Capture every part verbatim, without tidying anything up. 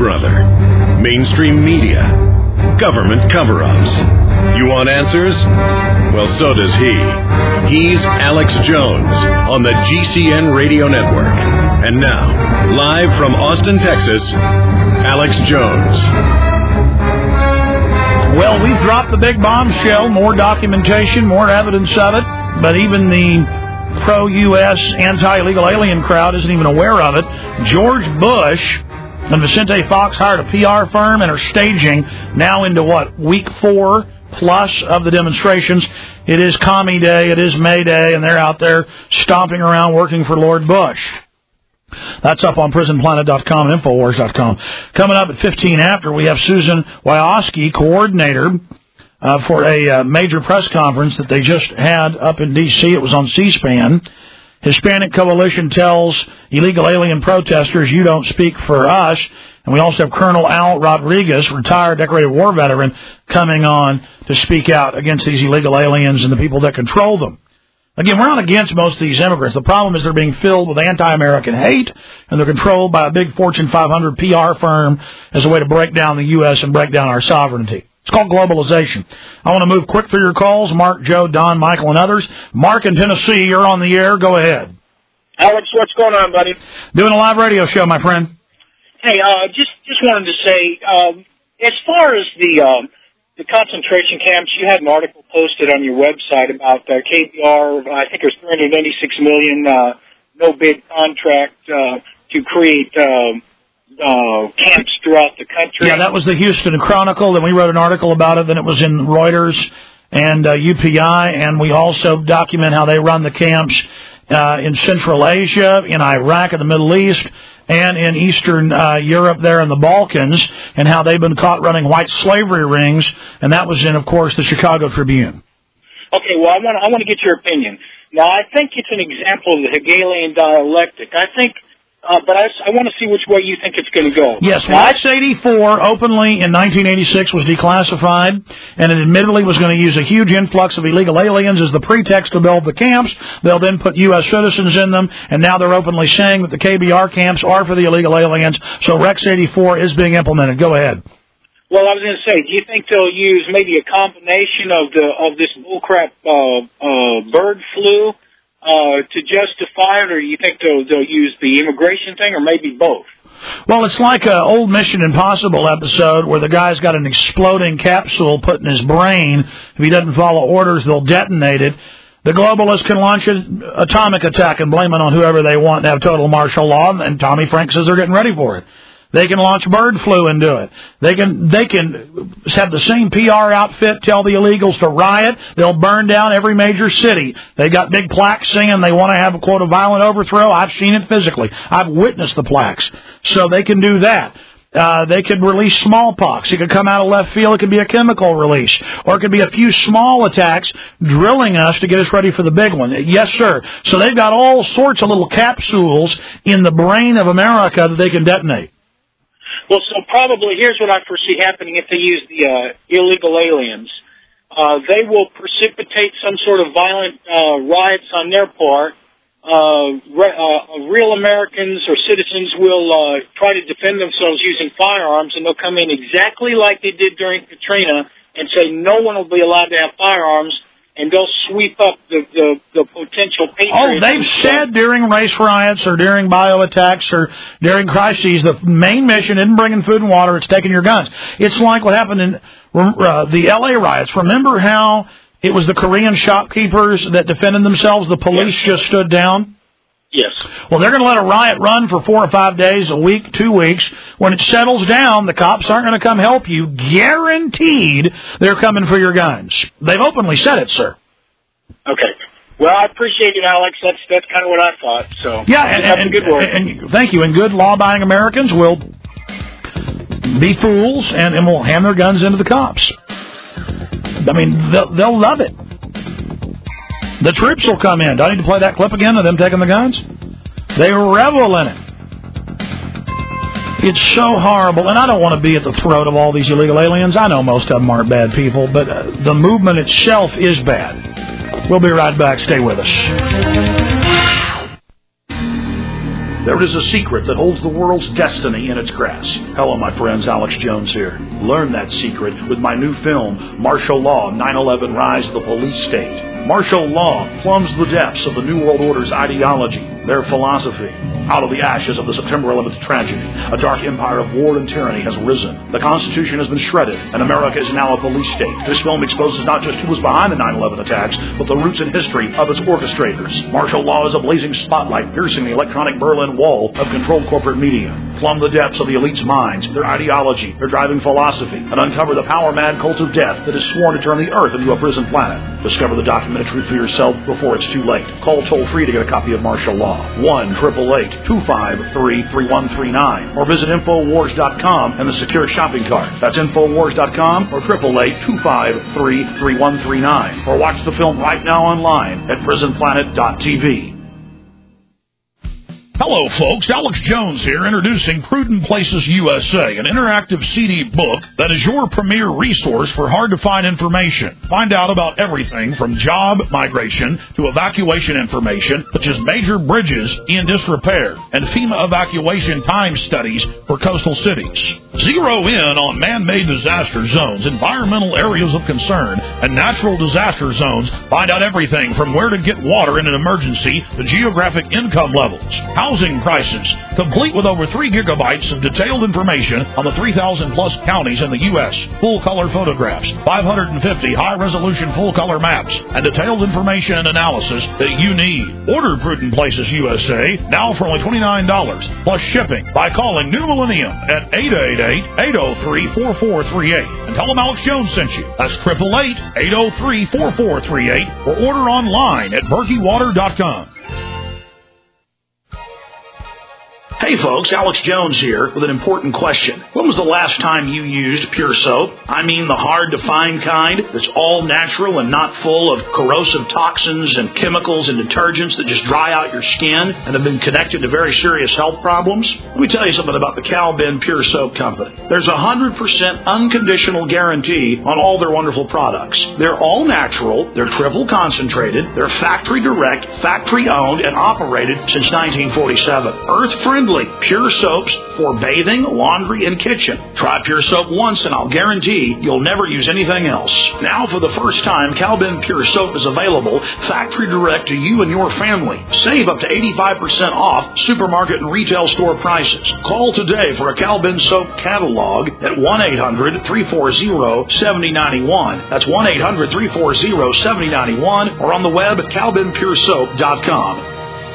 brother? Mainstream media? Government cover-ups? You want answers? Well, so does he. He's Alex Jones on the G C N Radio Network. And now, live from Austin, Texas, Alex Jones. Well, we've dropped the big bombshell, more documentation, more evidence of it, but even the pro-U S anti-illegal alien crowd isn't even aware of it. George Bush and Vicente Fox hired a P R firm and are staging now into, what, week four plus of the demonstrations. It is Commie Day, it is May Day, and they're out there stomping around working for Lord Bush. That's up on prison planet dot com and infowars dot com. Coming up at fifteen after, we have Susan Wyoski, coordinator uh, for a uh, major press conference that they just had up in D C It was on C-SPAN. Hispanic Coalition tells illegal alien protesters, you don't speak for us. And we also have Colonel Al Rodriguez, retired decorated war veteran, coming on to speak out against these illegal aliens and the people that control them. Again, we're not against most of these immigrants. The problem is they're being filled with anti-American hate, and they're controlled by a big Fortune five hundred P R firm as a way to break down the U S and break down our sovereignty. It's called globalization. I want to move quick through your calls. Mark, Joe, Don, Michael, and others. Mark in Tennessee, you're on the air. Go ahead. Alex, what's going on, buddy? Doing a live radio show, my friend. Hey, uh, just just wanted to say, um, as far as the um, the concentration camps, you had an article posted on your website about uh, K B R. I think it was three hundred eighty-six million dollars uh, no bid contract uh, to create uh, uh, camps throughout the country. Yeah, that was the Houston Chronicle. Then we wrote an article about it. Then it was in Reuters and uh, U P I, and we also document how they run the camps uh, in Central Asia, in Iraq, in the Middle East, and in Eastern uh, Europe there in the Balkans, and how they've been caught running white slavery rings, and that was in, of course, the Chicago Tribune. Okay, well, I want I want to get your opinion. Now, I think it's an example of the Hegelian dialectic. I think, uh, but I, I want to see which way you think it's going to go. Yes, Rex eighty-four openly in nineteen eighty-six was declassified, and it admittedly was going to use a huge influx of illegal aliens as the pretext to build the camps. They'll then put U S citizens in them, and now they're openly saying that the K B R camps are for the illegal aliens, so Rex eighty-four is being implemented. Go ahead. Well, I was going to say, do you think they'll use maybe a combination of the of this bullcrap uh, uh, bird flu uh, to justify it, or do you think they'll, they'll use the immigration thing, or maybe both? Well, it's like an old Mission Impossible episode where the guy's got an exploding capsule put in his brain. If he doesn't follow orders, they'll detonate it. The globalists can launch an atomic attack and blame it on whoever they want to have total martial law, and Tommy Frank says they're getting ready for it. They can launch bird flu and do it. They can they can have the same P R outfit tell the illegals to riot. They'll burn down every major city. They got big plaques saying they want to have a, quote, a violent overthrow. I've seen it physically. I've witnessed the plaques. So they can do that. Uh, they could release smallpox. It could come out of left field. It could be a chemical release. Or it could be a few small attacks drilling us to get us ready for the big one. Yes, sir. So they've got all sorts of little capsules in the brain of America that they can detonate. Well, so probably here's what I foresee happening if they use the uh, illegal aliens. Uh, they will precipitate some sort of violent uh, riots on their part. Uh, re- uh, real Americans or citizens will uh, try to defend themselves using firearms, and they'll come in exactly like they did during Katrina and say no one will be allowed to have firearms, and they'll sweep up the, the, the potential patriots. Oh, they've said during race riots or during bio attacks or during crises, the main mission isn't bringing food and water, it's taking your guns. It's like what happened in uh, the L A riots. Remember how it was the Korean shopkeepers that defended themselves? The police yes. just stood down? Yes. Well, they're going to let a riot run for four or five days, a week, two weeks. When it settles down, the cops aren't going to come help you. Guaranteed they're coming for your guns. They've openly said it, sir. Okay. Well, I appreciate it, Alex. That's that's kind of what I thought. So yeah, and, that's and, a good word. And, and thank you. And good law-abiding Americans will be fools and, and will hand their guns into the cops. I mean, they'll, they'll love it. The troops will come in. Do I need to play that clip again of them taking the guns? They revel in it. It's so horrible, and I don't want to be at the throat of all these illegal aliens. I know most of them aren't bad people, but uh, the movement itself is bad. We'll be right back. Stay with us. There or it is a secret that holds the world's destiny in its grasp. Hello, my friends. Alex Jones here. Learn that secret with my new film, Martial Law, nine eleven Rise of the Police State. Martial law plumbs the depths of the New World Order's ideology, their philosophy. Out of the ashes of the September eleventh tragedy, a dark empire of war and tyranny has risen. The Constitution has been shredded, and America is now a police state. This film exposes not just who was behind the nine eleven attacks, but the roots and history of its orchestrators. Martial law is a blazing spotlight piercing the electronic Berlin Wall of controlled corporate media. Plumb the depths of the elite's minds, their ideology, their driving philosophy, and uncover the power-mad cult of death that is sworn to turn the Earth into a prison planet. Discover the documented truth for yourself before it's too late. Call toll-free to get a copy of Martial Law. one eight eight eight, two five three, three one three nine. Or visit Infowars dot com and the secure shopping cart. That's Infowars dot com or eight eight eight, two five three, three one three nine. Or watch the film right now online at prison planet dot t v. Hello, folks. Alex Jones here, introducing Prudent Places U S A, an interactive C D book that is your premier resource for hard-to-find information. Find out about everything from job migration to evacuation information, such as major bridges in disrepair and FEMA evacuation time studies for coastal cities. Zero in on man-made disaster zones, environmental areas of concern, and natural disaster zones. Find out everything from where to get water in an emergency to geographic income levels. Housing prices, complete with over three gigabytes of detailed information on the three thousand plus counties in the U S, full-color photographs, five hundred fifty high-resolution full-color maps, and detailed information and analysis that you need. Order Prudent Places U S A now for only twenty-nine dollars, plus shipping, by calling New Millennium at eight eight eight, eight oh three, four four three eight. And tell them Alex Jones sent you. That's eight eight eight, eight oh three, four four three eight, or order online at berkey water dot com. Hey folks, Alex Jones here with an important question. When was the last time you used Pure Soap? I mean the hard-to-find kind that's all natural and not full of corrosive toxins and chemicals and detergents that just dry out your skin and have been connected to very serious health problems? Let me tell you something about the Cal Ben Pure Soap Company. There's a one hundred percent unconditional guarantee on all their wonderful products. They're all natural, they're triple concentrated, they're factory direct, factory owned, and operated since nineteen forty-seven. Earth-friendly. Pure soaps for bathing, laundry, and kitchen. Try Pure Soap once and I'll guarantee you'll never use anything else. Now for the first time, Cal Ben Pure Soap is available factory direct to you and your family. Save up to eighty-five percent off supermarket and retail store prices. Call today for a Cal Ben Soap catalog at one eight hundred, three four zero, seven oh nine one. That's one eight hundred, three four zero, seven oh nine one or on the web at cal ben pure soap dot com.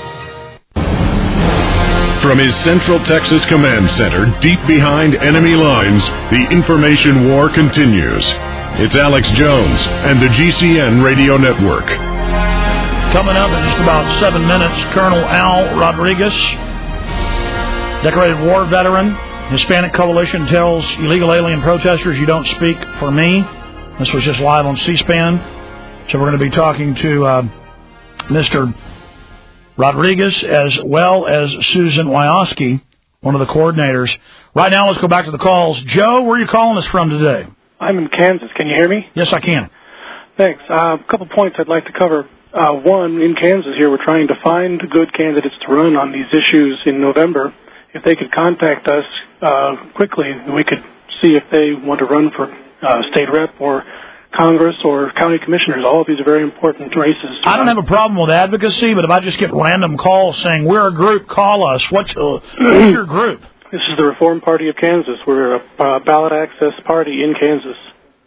From his Central Texas Command Center, deep behind enemy lines, the information war continues. It's Alex Jones and the G C N Radio Network. Coming up in just about seven minutes, Colonel Al Rodriguez, decorated war veteran, Hispanic Coalition tells illegal alien protesters, you don't speak for me. This was just live on C-SPAN. So we're going to be talking to uh, Mister Rodriguez, as well as Susan Wyoski, one of the coordinators. Right now, let's go back to the calls. Joe, where are you calling us from today? I'm in Kansas. Can you hear me? Yes, I can. Thanks. Uh, a couple points I'd like to cover. Uh, one, in Kansas here, we're trying to find good candidates to run on these issues in November. If they could contact us uh, quickly, we could see if they want to run for uh, state rep or Congress or county commissioners. All of these are very important races. I don't have a problem with advocacy, but if I just get random calls saying, we're a group, call us, what's, uh, what's your group? This is the Reform Party of Kansas. We're a uh, ballot access party in Kansas.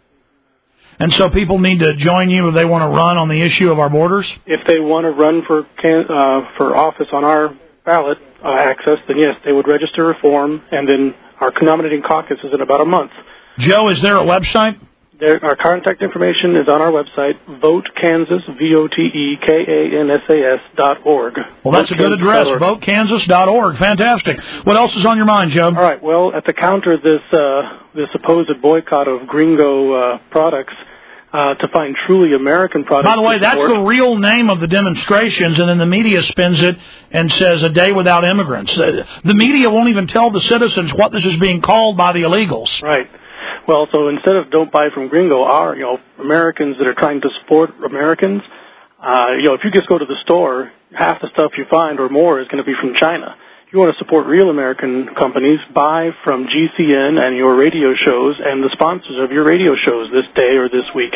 And so people need to join you if they want to run on the issue of our borders? If they want to run for can, uh, for office on our ballot uh, access, then yes, they would register Reform, and then our nominating caucus is in about a month. Joe, is there a website? There, our contact information is on our website, vote kansas, V O T E K A N S A S dot org. Well, that's a good address, vote kansas dot org. Fantastic. What else is on your mind, Joe? All right. Well, at the counter, this uh, this supposed boycott of gringo uh, products uh, to find truly American products. By the way, that's the real name of the demonstrations, and then the media spins it and says a day without immigrants. Uh, the media won't even tell the citizens what this is being called by the illegals. Right. Well, so instead of don't buy from gringo, our, you know, Americans that are trying to support Americans, uh, you know, if you just go to the store, half the stuff you find or more is going to be from China. If you want to support real American companies, buy from G C N and your radio shows and the sponsors of your radio shows this day or this week.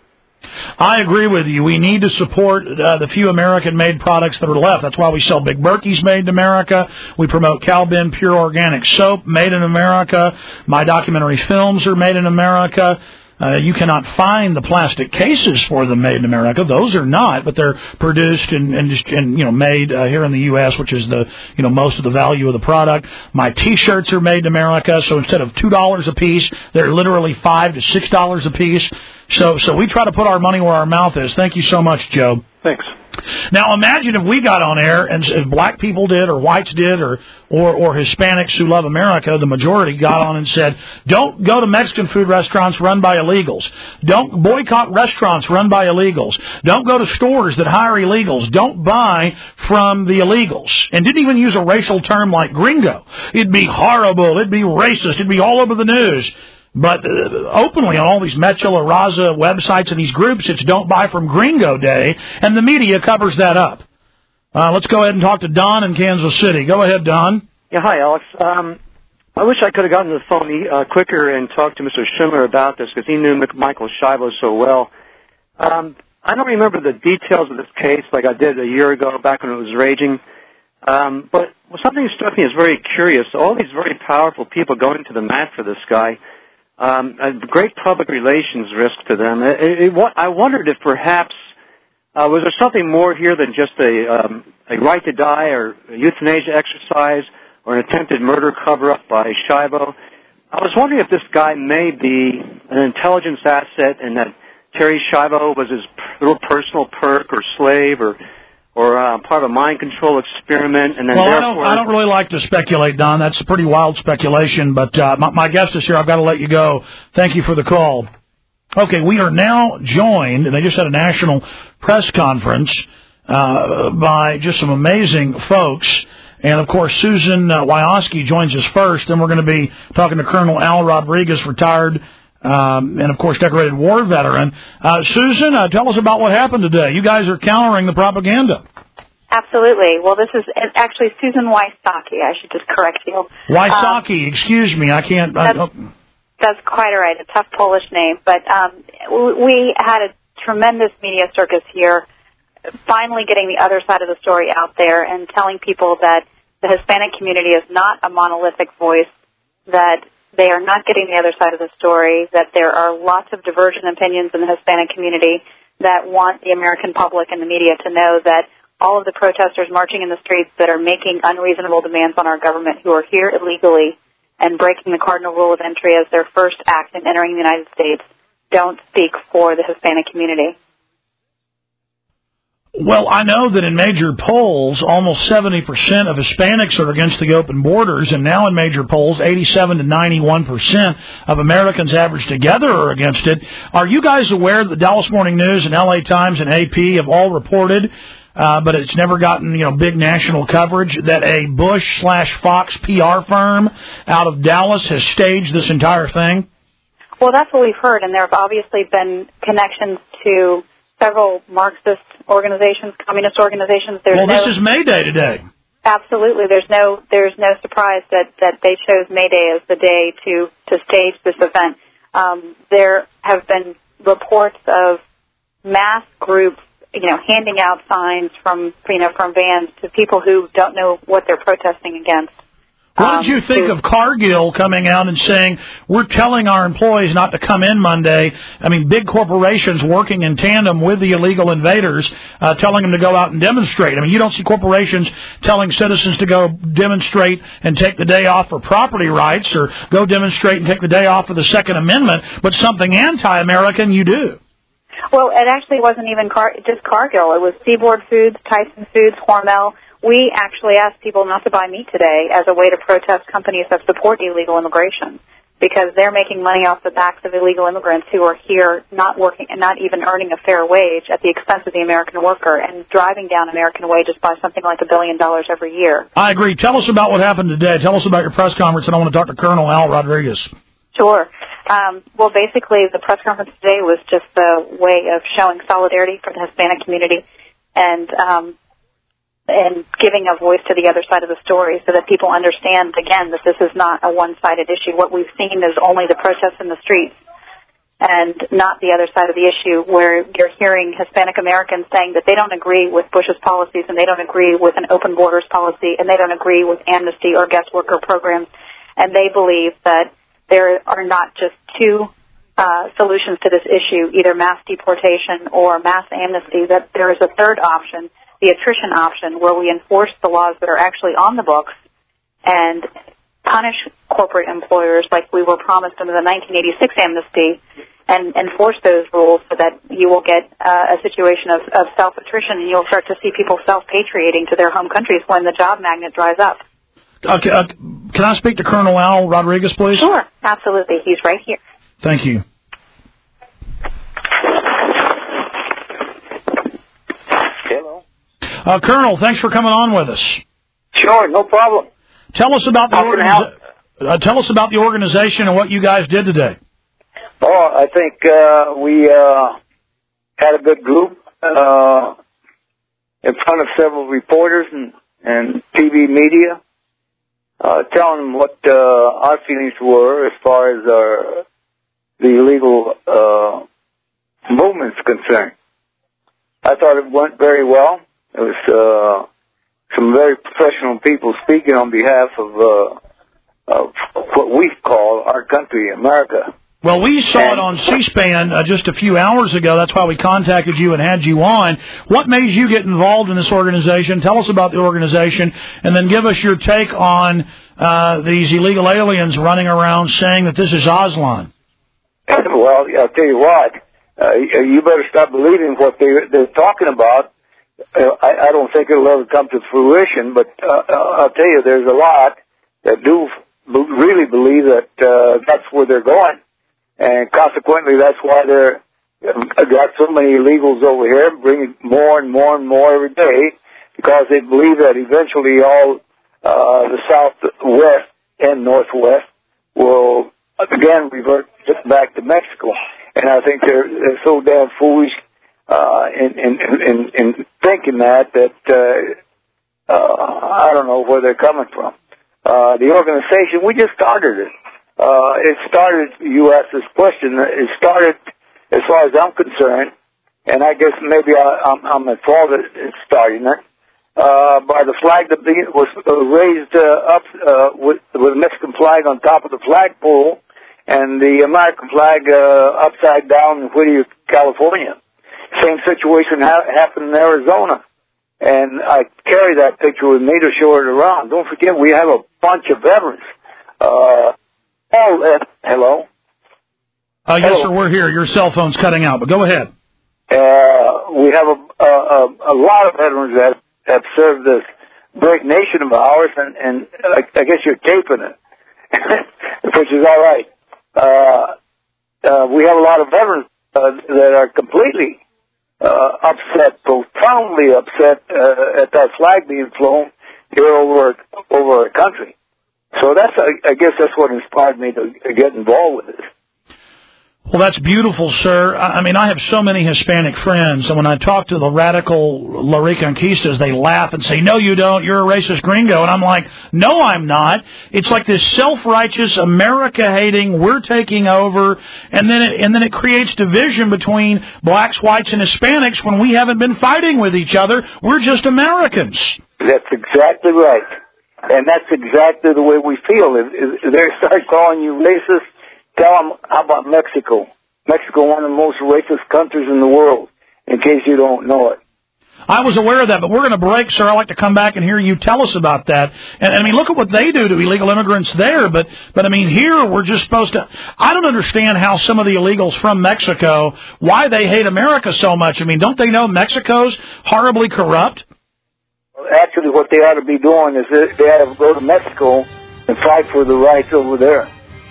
I agree with you. We need to support uh, the few American-made products that are left. That's why we sell Big Berkey's made in America. We promote Cal-Ben Pure Organic Soap made in America. My documentary films are made in America. Uh, you cannot find the plastic cases for them made in America. Those are not, but they're produced and, and, just, and you know, made uh, here in the U S, which is the, you know, most of the value of the product. My T-shirts are made in America, so instead of two dollars a piece, they're literally five to six dollars a piece. So, so we try to put our money where our mouth is. Thank you so much, Joe. Thanks. Now, imagine if we got on air and if black people did or whites did or, or, or Hispanics who love America, the majority got on and said, don't go to Mexican food restaurants run by illegals. Don't boycott restaurants run by illegals. Don't go to stores that hire illegals. Don't buy from the illegals. And didn't even use a racial term like gringo. It'd be horrible. It'd be racist. It'd be all over the news. But uh, openly on all these Metro or Raza websites and these groups, it's Don't Buy From Gringo Day, and the media covers that up. Uh, let's go ahead and talk to Don in Kansas City. Go ahead, Don. Yeah, hi, Alex. Um, I wish I could have gotten to the phone uh, quicker and talked to Mister Schindler about this because he knew Michael Schiavo so well. Um, I don't remember the details of this case like I did a year ago back when it was raging. Um, but something struck me as very curious. All these very powerful people going to the mat for this guy, Um, a great public relations risk to them. It, it, it, I wondered if perhaps uh, was there something more here than just a, um, a right to die or a euthanasia exercise or an attempted murder cover-up by Schiavo. I was wondering if this guy may be an intelligence asset and that Terry Schiavo was his little personal perk or slave or or uh, part of a mind control experiment, and then well, therefore... I don't, I don't really like to speculate, Don. That's a pretty wild speculation, but uh, my, my guest is here. I've got to let you go. Thank you for the call. Okay, we are now joined, and they just had a national press conference uh, by just some amazing folks. And, of course, Susan uh, Wyoski joins us first, and we're going to be talking to Colonel Al Rodriguez, retired Um, and, of course, decorated war veteran. Uh, Susan, uh, tell us about what happened today. You guys are countering the propaganda. Absolutely. Well, this is actually Susan Wysocki. I should just correct you. Wysocki, um, excuse me. I can't... That's, I, oh. that's quite all right. A tough Polish name. But um, we had a tremendous media circus here, finally getting the other side of the story out there and telling people that the Hispanic community is not a monolithic voice, that they are not getting the other side of the story, that there are lots of divergent opinions in the Hispanic community that want the American public and the media to know that all of the protesters marching in the streets that are making unreasonable demands on our government, who are here illegally and breaking the cardinal rule of entry as their first act in entering the United States, don't speak for the Hispanic community. Well, I know that in major polls, almost seventy percent of Hispanics are against the open borders, and now in major polls, eighty-seven to ninety-one percent of Americans averaged together are against it. Are you guys aware that the Dallas Morning News and L A Times and A P have all reported, uh, but it's never gotten, you know, big national coverage, that a Bush slash Fox P R firm out of Dallas has staged this entire thing? Well, that's what we've heard, and there have obviously been connections to several Marxist organizations, communist organizations. There's well, no, this is May Day today. Absolutely. There's no there's no surprise that, that they chose May Day as the day to, to stage this event. Um, there have been reports of mass groups, you know, handing out signs from, you know, from vans to people who don't know what they're protesting against. What did you think of Cargill coming out and saying, we're telling our employees not to come in Monday? I mean, big corporations working in tandem with the illegal invaders, uh, telling them to go out and demonstrate. I mean, you don't see corporations telling citizens to go demonstrate and take the day off for property rights or go demonstrate and take the day off for the Second Amendment, but something anti-American you do. Well, it actually wasn't even Car- just Cargill. It was Seaboard Foods, Tyson Foods, Hormel. We actually asked people not to buy meat today as a way to protest companies that support illegal immigration, because they're making money off the backs of illegal immigrants who are here not working and not even earning a fair wage at the expense of the American worker and driving down American wages by something like a billion dollars every year. I agree. Tell us about what happened today. Tell us about your press conference, and I want to talk to Colonel Al Rodriguez. Sure. Um, well, basically, the press conference today was just a way of showing solidarity for the Hispanic community and um, and giving a voice to the other side of the story so that people understand, again, that this is not a one-sided issue. What we've seen is only the protests in the streets and not the other side of the issue, where you're hearing Hispanic Americans saying that they don't agree with Bush's policies and they don't agree with an open borders policy and they don't agree with amnesty or guest worker programs, and they believe that there are not just two uh, solutions to this issue, either mass deportation or mass amnesty, that there is a third option, the attrition option, where we enforce the laws that are actually on the books and punish corporate employers like we were promised under the nineteen eighty-six amnesty, and enforce those rules so that you will get uh, a situation of, of self-attrition, and you'll start to see people self-patriating to their home countries when the job magnet dries up. Okay, uh, can I speak to Colonel Al Rodriguez, please? Sure, absolutely. He's right here. Thank you. Hello. Uh, Colonel, thanks for coming on with us. Sure, no problem. Tell us about the How can I organiza- uh, tell us about the organization and what you guys did today. Oh, I think uh, we uh, had a good group uh, in front of several reporters and, and T V media, uh, telling them what uh, our feelings were as far as our, the illegal uh, movement's concerned. I thought it went very well. It was uh, some very professional people speaking on behalf of, uh, of what we call our country, America. Well, we saw it on C-SPAN uh, just a few hours ago. That's why we contacted you and had you on. What made you get involved in this organization? Tell us about the organization, and then give us your take on uh, these illegal aliens running around saying that this is Aslan. Well, I'll tell you what. Uh, you better stop believing what they, they're talking about. Uh, I, I don't think it'll ever come to fruition, but uh, I'll tell you, there's a lot that do really believe that uh, that's where they're going. And consequently, that's why they're got so many illegals over here, bringing more and more and more every day, because they believe that eventually all uh, the southwest and northwest will again revert back to Mexico. And I think they're, they're so damn foolish uh, in, in, in, in thinking that that uh, uh, I don't know where they're coming from. Uh, the organization, we just started it. Uh, it started, you asked this question, it started, as far as I'm concerned, and I guess maybe I, I'm, I'm at fault at starting it, uh, by the flag that was raised uh, up uh, with, with the Mexican flag on top of the flagpole and the American flag uh, upside down in Whittier, California. Same situation ha- happened in Arizona. And I carry that picture with me to show it around. Don't forget, we have a bunch of veterans. Uh, Oh, uh, hello? Uh, yes, hello. sir, we're here. Your cell phone's cutting out, but go ahead. Uh, we have a, a, a lot of veterans that have served this great nation of ours, and, and I, I guess you're taping it, which is all right. Uh, uh, we have a lot of veterans uh, that are completely uh, upset, profoundly upset uh, at that flag being flown here over over our country. So that's, I, I guess that's what inspired me to get involved with this. Well, that's beautiful, sir. I mean, I have so many Hispanic friends, and when I talk to the radical La Reconquistas, they laugh and say, no, you don't, you're a racist gringo. And I'm like, no, I'm not. It's like this self-righteous, America-hating, we're taking over, and then it, and then it creates division between blacks, whites, and Hispanics when we haven't been fighting with each other. We're just Americans. That's exactly right. And that's exactly the way we feel. If, if they start calling you racist, tell them, how about Mexico? Mexico, one of the most racist countries in the world, in case you don't know it. I was aware of that, but we're going to break, sir. I'd like to come back and hear you tell us about that. And, I mean, look at what they do to illegal immigrants there. But, but I mean, here we're just supposed to... I don't understand how some of the illegals from Mexico, why they hate America so much. I mean, don't they know Mexico's horribly corrupt? Actually, what they ought to be doing is they ought to go to Mexico and fight for the rights over there.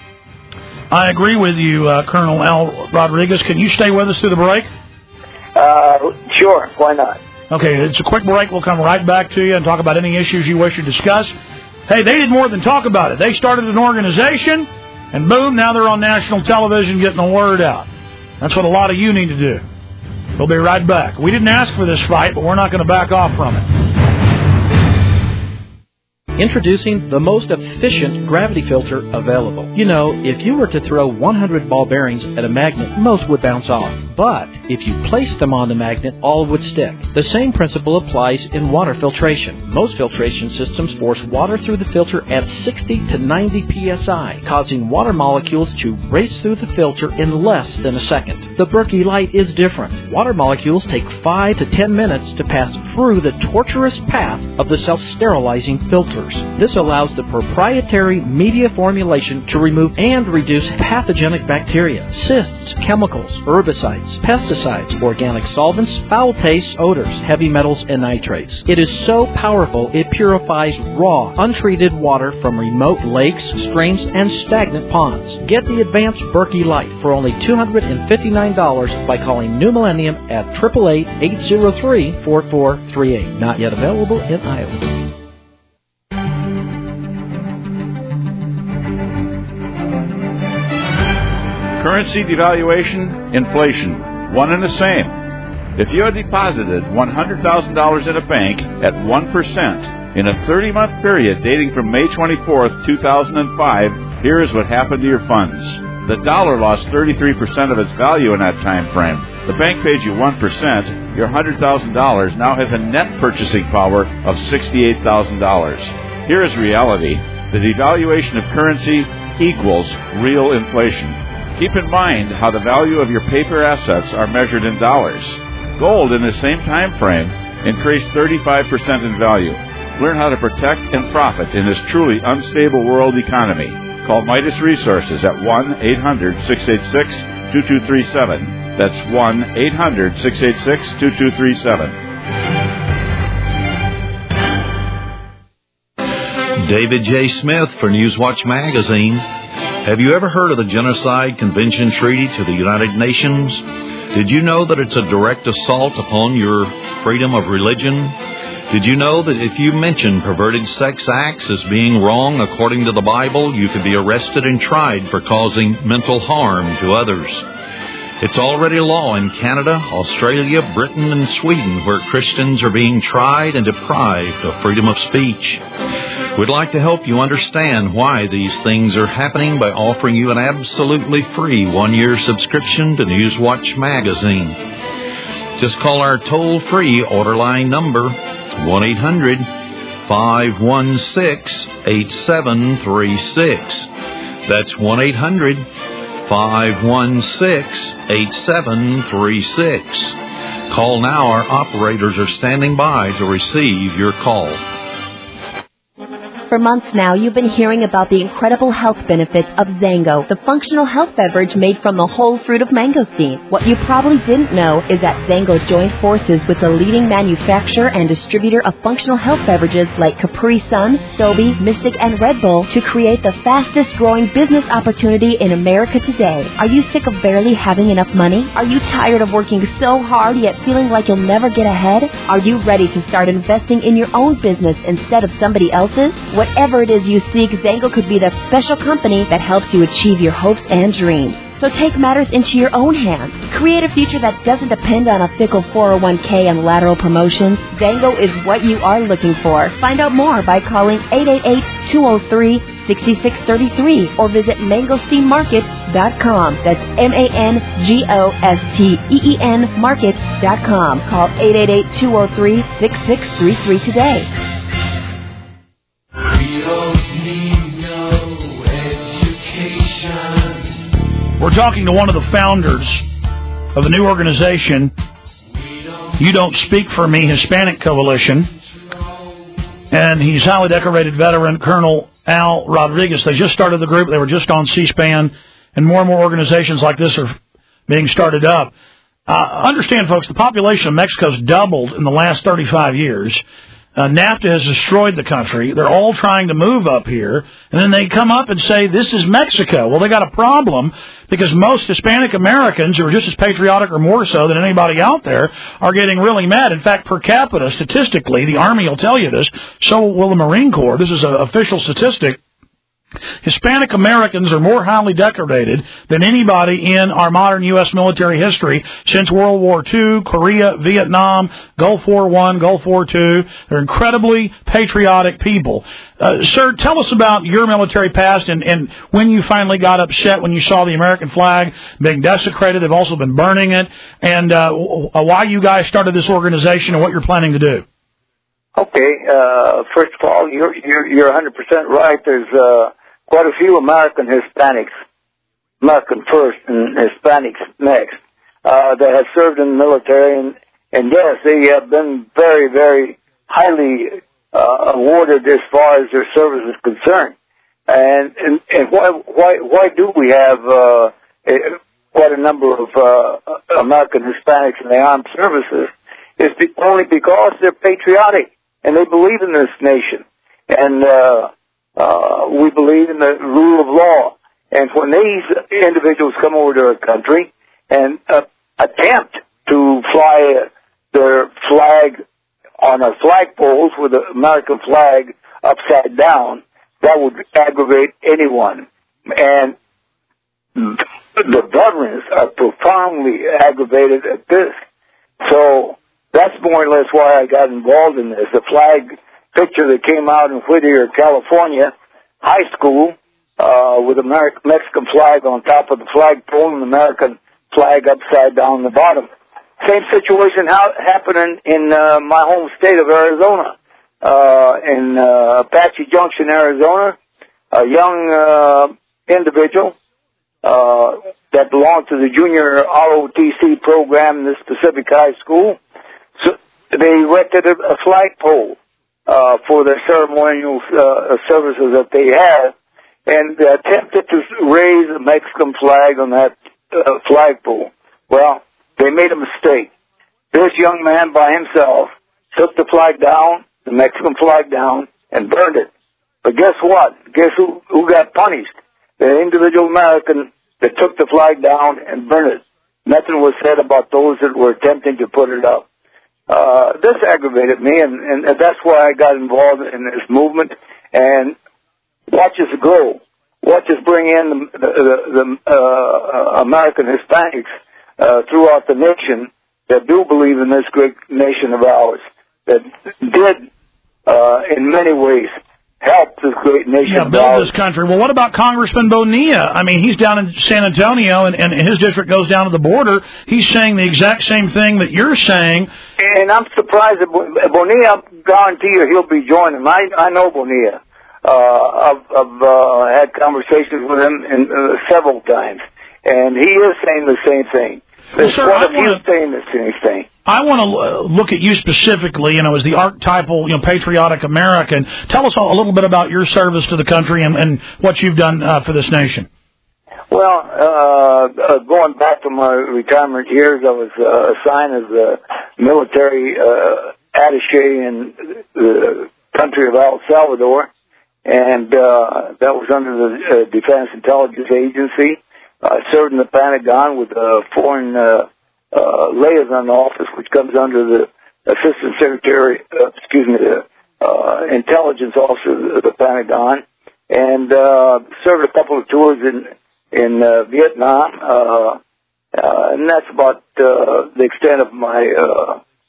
I agree with you, uh, Colonel Al Rodriguez. Can you stay with us through the break? Uh, sure. Why not? Okay, it's a quick break. We'll come right back to you and talk about any issues you wish to discuss. Hey, they did more than talk about it. They started an organization, and boom, now they're on national television getting the word out. That's what a lot of you need to do. We'll be right back. We didn't ask for this fight, but we're not going to back off from it. Introducing the most efficient gravity filter available. You know, if you were to throw one hundred ball bearings at a magnet, most would bounce off. But if you placed them on the magnet, all would stick. The same principle applies in water filtration. Most filtration systems force water through the filter at sixty to ninety P S I, causing water molecules to race through the filter in less than a second. The Berkey Light is different. Water molecules take five to ten minutes to pass through the tortuous path of the self-sterilizing filters. This allows the proprietary media formulation to remove and reduce pathogenic bacteria, cysts, chemicals, herbicides, pesticides, organic solvents, foul tastes, odors, heavy metals, and nitrates. It is so powerful it purifies raw, untreated water from remote lakes, streams, and stagnant ponds. Get the advanced Berkey Light for only two hundred fifty-nine dollars by calling New Millennium at eight eight eight, eight zero three, four four three eight. Not yet available in Iowa. Currency devaluation, inflation, one and the same. If you had deposited one hundred thousand dollars in a bank at one percent in a thirty-month period dating from May twenty-fourth, two thousand five, here is what happened to your funds. The dollar lost thirty-three percent of its value in that time frame. The bank paid you one percent. Your one hundred thousand dollars now has a net purchasing power of sixty-eight thousand dollars. Here is reality. The devaluation of currency equals real inflation. Keep in mind how the value of your paper assets are measured in dollars. Gold in the same time frame increased thirty-five percent in value. Learn how to protect and profit in this truly unstable world economy. Call Midas Resources at one eight hundred, six eight six, two two three seven. That's one eight hundred, six eight six, two two three seven. David J. Smith for Newswatch Magazine. Have you ever heard of the Genocide Convention Treaty to the United Nations? Did you know that it's a direct assault upon your freedom of religion? Did you know that if you mention perverted sex acts as being wrong according to the Bible, you could be arrested and tried for causing mental harm to others? It's already law in Canada, Australia, Britain, and Sweden, where Christians are being tried and deprived of freedom of speech. We'd like to help you understand why these things are happening by offering you an absolutely free one-year subscription to Newswatch Magazine. Just call our toll-free order line number, one eight hundred, five one six, eight seven three six. That's one eight hundred, five one six, eight seven three six. Call now. Our operators are standing by to receive your call. For months now, you've been hearing about the incredible health benefits of Zango, the functional health beverage made from the whole fruit of mangosteen. What you probably didn't know is that Zango joined forces with the leading manufacturer and distributor of functional health beverages like Capri Sun, Sobe, Mystic, and Red Bull to create the fastest-growing business opportunity in America today. Are you sick of barely having enough money? Are you tired of working so hard yet feeling like you'll never get ahead? Are you ready to start investing in your own business instead of somebody else's? Whatever it is you seek, Zango could be the special company that helps you achieve your hopes and dreams. So take matters into your own hands. Create a future that doesn't depend on a fickle four oh one k and lateral promotions. Zango is what you are looking for. Find out more by calling eight eight eight, two oh three, six six three three or visit mangosteen market dot com. That's M A N G O S T E E N market dot com. Call eight eight eight, two oh three, six six three three today. We don't need no education. We're talking to one of the founders of the new organization, You Don't Speak for Me Hispanic Coalition, and he's highly decorated veteran Colonel Al Rodriguez. They just started the group. They were just on C-SPAN, and more and more organizations like this are being started up. Uh, understand, folks, the population of Mexico has doubled in the last thirty-five years. Uh, NAFTA has destroyed the country. They're all trying to move up here, and then they come up and say, this is Mexico. Well, they got a problem because most Hispanic Americans, who are just as patriotic or more so than anybody out there, are getting really mad. In fact, per capita, statistically, the Army will tell you this, so will the Marine Corps. This is an official statistic. Hispanic Americans are more highly decorated than anybody in our modern U S military history since World War Two, Korea, Vietnam, Gulf War One, Gulf War Two. They're incredibly patriotic people. Uh, sir, tell us about your military past and, and when you finally got upset when you saw the American flag being desecrated. They've also been burning it, and uh, why you guys started this organization and what you're planning to do. Okay, uh, first of all, you're, you're, you're one hundred percent right. There's, uh, quite a few American Hispanics, American first and Hispanics next, uh, that have served in the military, and, and yes, they have been very, very highly uh, awarded as far as their service is concerned. And and, and why why why do we have uh, a, quite a number of uh, American Hispanics in the armed services? It's be, only because they're patriotic and they believe in this nation, and uh, Uh, we believe in the rule of law. And when these individuals come over to our country and uh, attempt to fly their flag on our flagpoles with the American flag upside down, that would aggravate anyone. And the veterans are profoundly aggravated at this. So that's more or less why I got involved in this. The flag picture that came out in Whittier, California, high school, uh, with the American, Mexican flag on top of the flagpole and the American flag upside down the bottom. Same situation ha- happening in uh, my home state of Arizona, uh, in uh, Apache Junction, Arizona. A young uh, individual uh, that belonged to the junior R O T C program in this Pacific High School. So they erected a, a flagpole Uh, for their ceremonial uh, services that they have, and uh, attempted to raise the Mexican flag on that uh, flagpole. Well, they made a mistake. This young man by himself took the flag down, the Mexican flag down, and burned it. But guess what? Guess who, who got punished? The individual American that took the flag down and burned it. Nothing was said about those that were attempting to put it up. Uh, this aggravated me, and, and that's why I got involved in this movement. And watch us grow. Watch us bring in the, the, the uh, American Hispanics uh, throughout the nation that do believe in this great nation of ours, that did, uh, in many ways, help this great nation yeah, of build ours. this country. Well, what about Congressman Bonilla? I mean, he's down in San Antonio, and, and his district goes down to the border. He's saying the exact same thing that you're saying. And I'm surprised that Bonilla, I guarantee you he'll be joining. I, I know Bonilla. Uh, I've, I've uh, had conversations with him in, uh, several times, and he is saying the same thing. There's well, sir, one I of you wanna... saying the same thing. I want to look at you specifically, you know, as the archetypal, you know, patriotic American. Tell us a little bit about your service to the country and, and what you've done uh, for this nation. Well, uh, uh, going back to my retirement years, I was uh, assigned as a military uh, attaché in the country of El Salvador, and uh, that was under the uh, Defense Intelligence Agency. I served in the Pentagon with a foreign uh, Uh, liaison office, which comes under the Assistant Secretary, uh, excuse me, the uh, Intelligence Officer of the Pentagon, and uh, served a couple of tours in in uh, Vietnam, uh, uh, and that's about uh, the extent of my uh,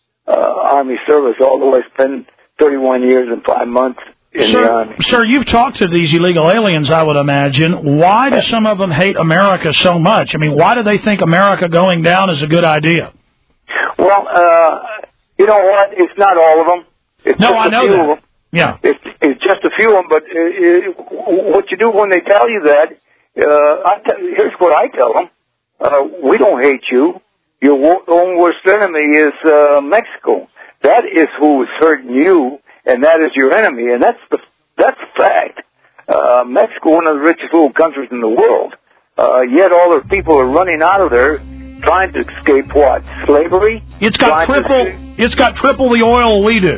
uh, Army service. Although I spent thirty-one years and five months in sir, the Army. Sir, you've talked to these illegal aliens, I would imagine. Why do some of them hate America so much? I mean, why do they think America going down is a good idea? Well, uh, you know what? It's not all of them. It's no, just I a know few that. Of them. Yeah. It's, it's just a few of them, but it, it, what you do when they tell you that, uh, I t- here's what I tell them. Uh, we don't hate you. Your own worst enemy is uh, Mexico. That is who is hurting you, and that is your enemy, and that's the that's the fact. Uh, Mexico, one of the richest little countries in the world, uh, yet all their people are running out of there, trying to escape what? Slavery? It's got triple. It's got triple the oil we do.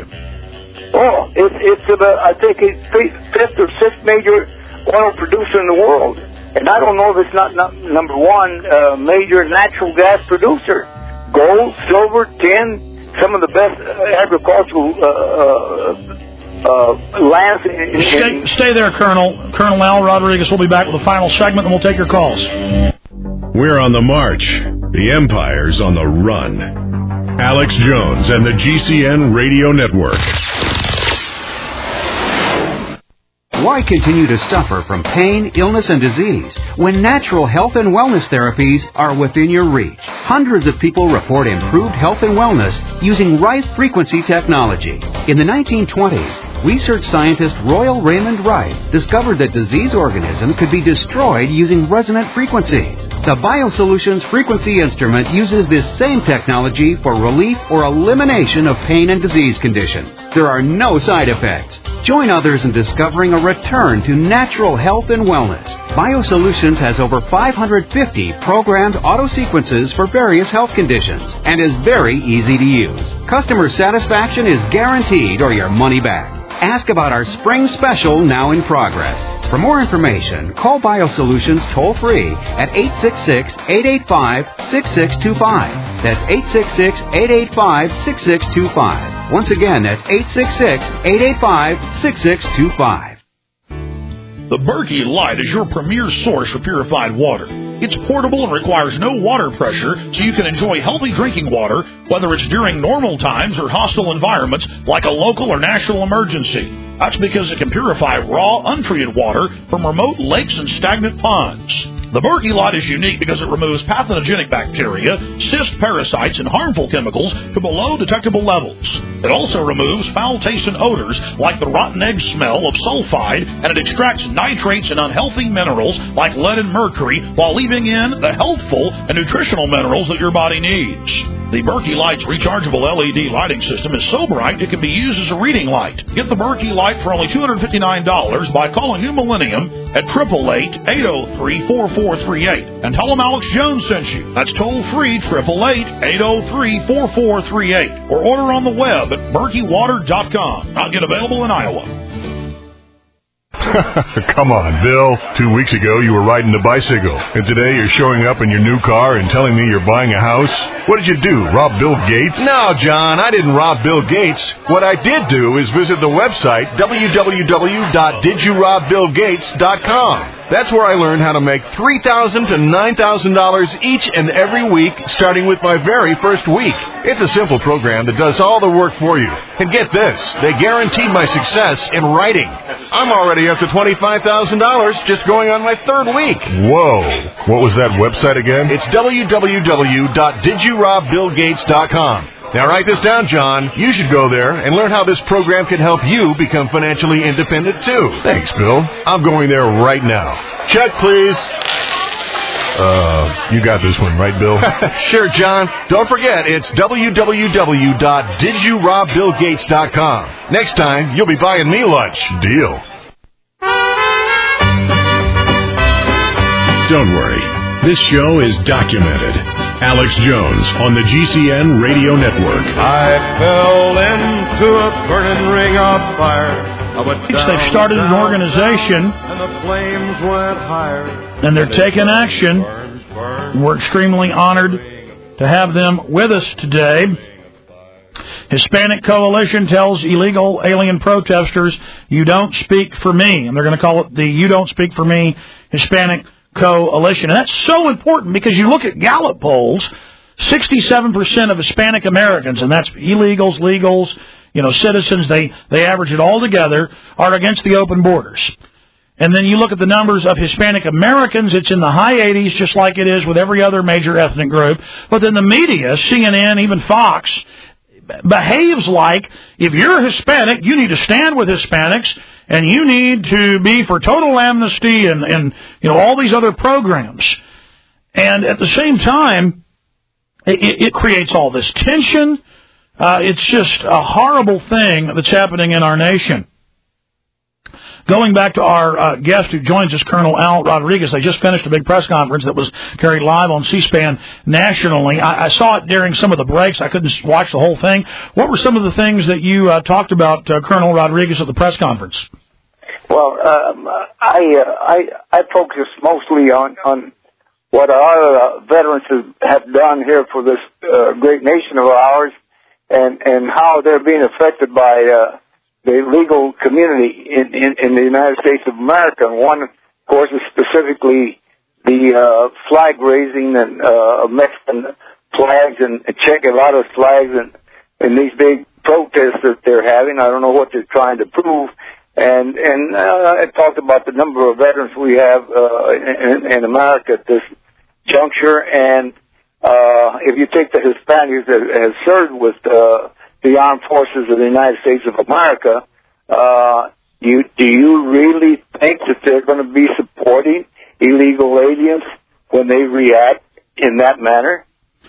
Oh, it, it's about I think it's fifth or sixth major oil producer in the world, and I don't know if it's not, not number one uh, major natural gas producer. Gold, silver, tin, some of the best agricultural uh, uh, uh, lands. In, in, stay, stay there, Colonel. Colonel Al Rodriguez will be back with the final segment, and we'll take your calls. We're on the march. The Empire's on the run. Alex Jones and the G C N Radio Network. Why continue to suffer from pain, illness, and disease when natural health and wellness therapies are within your reach? Hundreds of people report improved health and wellness using Rife frequency technology. In the nineteen twenties, research scientist Royal Raymond Rife discovered that disease organisms could be destroyed using resonant frequencies. The BioSolutions frequency instrument uses this same technology for relief or elimination of pain and disease conditions. There are no side effects. Join others in discovering a return to natural health and wellness. BioSolutions has over five hundred fifty programmed auto sequences for various health conditions and is very easy to use. Customer satisfaction is guaranteed or your money back. Ask about our spring special now in progress. For more information, call BioSolutions toll-free at eight six six, eight eight five, six six two five. That's eight six six, eight eight five, six six two five. Once again, that's eight six six, eight eight five, six six two five. The Berkey Light is your premier source for purified water. It's portable and requires no water pressure, so you can enjoy healthy drinking water, whether it's during normal times or hostile environments like a local or national emergency. That's because it can purify raw, untreated water from remote lakes and stagnant ponds. The Berkey Light is unique because it removes pathogenic bacteria, cyst parasites, and harmful chemicals to below detectable levels. It also removes foul-tasting odors like the rotten egg smell of sulfide, and it extracts nitrates and unhealthy minerals like lead and mercury while leaving in the healthful and nutritional minerals that your body needs. The Berkey Light's rechargeable L E D lighting system is so bright it can be used as a reading light. Get the Berkey Light for only two hundred fifty-nine dollars by calling New Millennium at eight eight eight, eight oh three, four four three eight and tell them Alex Jones sent you. That's toll-free, eight eight eight, eight oh three, four four three eight, or order on the web at berkey water dot com. Not yet available in Iowa. Come on, Bill. Two weeks ago, you were riding a bicycle, and today you're showing up in your new car and telling me you're buying a house? What did you do, rob Bill Gates? No, John, I didn't rob Bill Gates. What I did do is visit the website w w w dot did you rob bill gates dot com. That's where I learned how to make three thousand dollars to nine thousand dollars each and every week, starting with my very first week. It's a simple program that does all the work for you. And get this, they guaranteed my success in writing. I'm already up to twenty-five thousand dollars just going on my third week. Whoa. What was that website again? It's w w w dot did you rob bill gates dot com. Now write this down, John. You should go there and learn how this program can help you become financially independent, too. Thanks, Bill. I'm going there right now. Check, please. Uh, you got this one, right, Bill? Sure, John. Don't forget, it's w w w dot did you rob bill gates dot com. Next time, you'll be buying me lunch. Deal. Don't worry. This show is documented. Alex Jones on the G C N Radio Network. I fell into a burning ring of fire. They've started an organization, and the flames went higher. And they're taking action. We're extremely honored to have them with us today. Hispanic Coalition tells illegal alien protesters, you don't speak for me. And they're going to call it the You Don't Speak for Me Hispanic Coalition. And that's so important because you look at Gallup polls, sixty-seven percent of Hispanic Americans, and that's illegals, legals, you know, citizens, they, they average it all together, are against the open borders. And then you look at the numbers of Hispanic Americans, it's in the high eighties, just like it is with every other major ethnic group. But then the media, C N N, even Fox, behaves like if you're Hispanic, you need to stand with Hispanics, and you need to be for total amnesty and, and you know, all these other programs. And at the same time, it, it creates all this tension. Uh, it's just a horrible thing that's happening in our nation. Going back to our uh, guest who joins us, Colonel Al Rodriguez, they just finished a big press conference that was carried live on C-SPAN nationally. I, I saw it during some of the breaks. I couldn't watch the whole thing. What were some of the things that you uh, talked about, uh, Colonel Rodriguez, at the press conference? Well, um, I, uh, I I focus mostly on, on what our uh, veterans have done here for this uh, great nation of ours, and, and how they're being affected by uh, the legal community in, in, in the United States of America. And one, of course, is specifically the uh, flag raising and uh, Mexican flags and Che Guevara's flags and, and these big protests that they're having. I don't know what they're trying to prove. And and uh, I talked about the number of veterans we have uh, in, in America at this juncture. And uh, if you take the Hispanics that have served with uh, the armed forces of the United States of America, uh, you do you really think that they're going to be supporting illegal aliens when they react in that manner?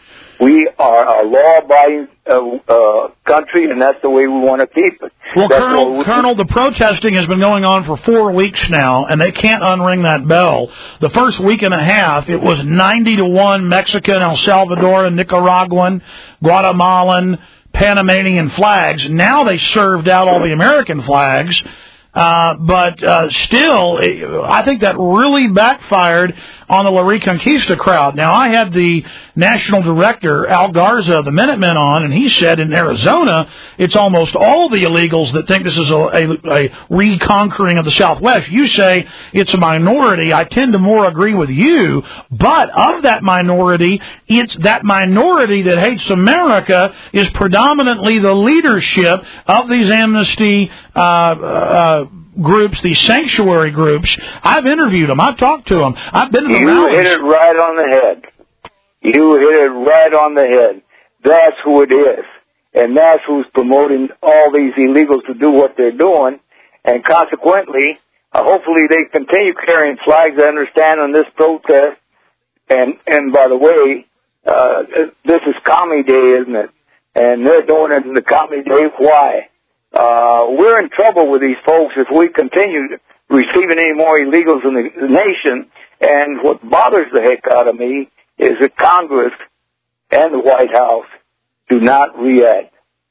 We are a law-abiding uh, uh, country, and that's the way we want to keep it. Well, that's Colonel, Colonel, the protesting has been going on for four weeks now, and they can't unring that bell. The first week and a half, it was ninety to one Mexican, El Salvadoran, Nicaraguan, Guatemalan, Panamanian flags. Now they served out all the American flags. Uh, but uh, still, I think that really backfired on the La Reconquista crowd. Now, I had the national director, Al Garza, of the Minutemen on, and he said in Arizona, it's almost all the illegals that think this is a, a, a reconquering of the Southwest. You say it's a minority. I tend to more agree with you, but of that minority, it's that minority that hates America is predominantly the leadership of these amnesty uh, uh groups, these sanctuary groups. I've interviewed them. I've talked to them. I've been to the You rallies. hit it right on the head. You hit it right on the head. That's who it is. And that's who's promoting all these illegals to do what they're doing. And consequently, uh, hopefully they continue carrying flags, I understand, on this protest. And, and by the way, uh, this is Commie Day, isn't it? And they're doing it in the Commie Day. Why? Uh, we're in trouble with these folks if we continue receiving any more illegals in the nation. And what bothers the heck out of me is that Congress and the White House do not react.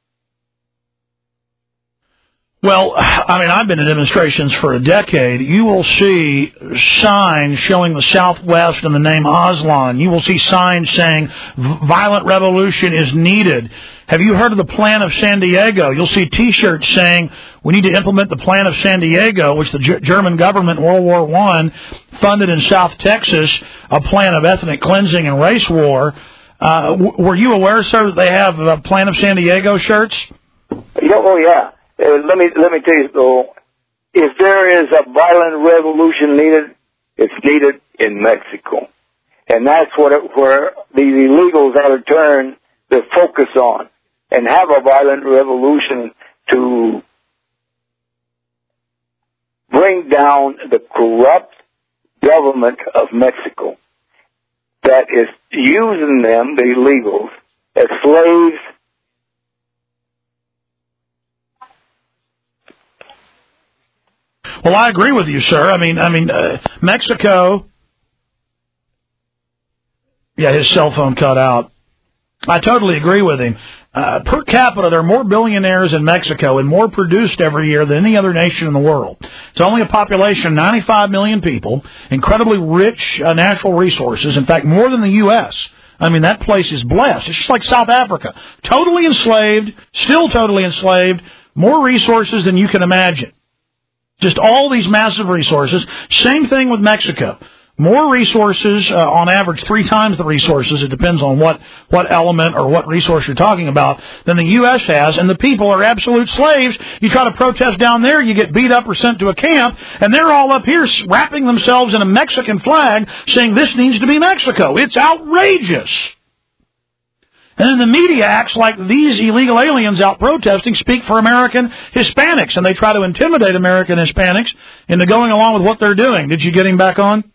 Well, I mean, I've been in demonstrations for a decade. You will see signs showing the Southwest and the name Aslan. You will see signs saying violent revolution is needed. Have you heard of the Plan of San Diego? You'll see T-shirts saying we need to implement the Plan of San Diego, which the G- German government in World War One funded in South Texas, a plan of ethnic cleansing and race war. Uh, w- were you aware, sir, that they have a Plan of San Diego shirts? Yeah, oh, yeah. Uh, let me let me tell you, though, if there is a violent revolution needed, it's needed in Mexico. And that's what it, where these illegals ought to turn their focus on and have a violent revolution to bring down the corrupt government of Mexico that is using them, the illegals, as slaves. Well, I agree with you, sir. I mean, I mean, uh, Mexico. Yeah, his cell phone cut out. I totally agree with him. Uh, per capita, there are more billionaires in Mexico and more produced every year than any other nation in the world. It's only a population of ninety-five million people, incredibly rich uh, natural resources. In fact, more than the U S I mean, that place is blessed. It's just like South Africa. Totally enslaved, still totally enslaved, more resources than you can imagine. Just all these massive resources. Same thing with Mexico. More resources, uh, on average, three times the resources. It depends on what, what element or what resource you're talking about than the U S has. And the people are absolute slaves. You try to protest down there, you get beat up or sent to a camp, and they're all up here wrapping themselves in a Mexican flag saying this needs to be Mexico. It's outrageous. And then the media acts like these illegal aliens out protesting speak for American Hispanics, and they try to intimidate American Hispanics into going along with what they're doing. Did you get him back on?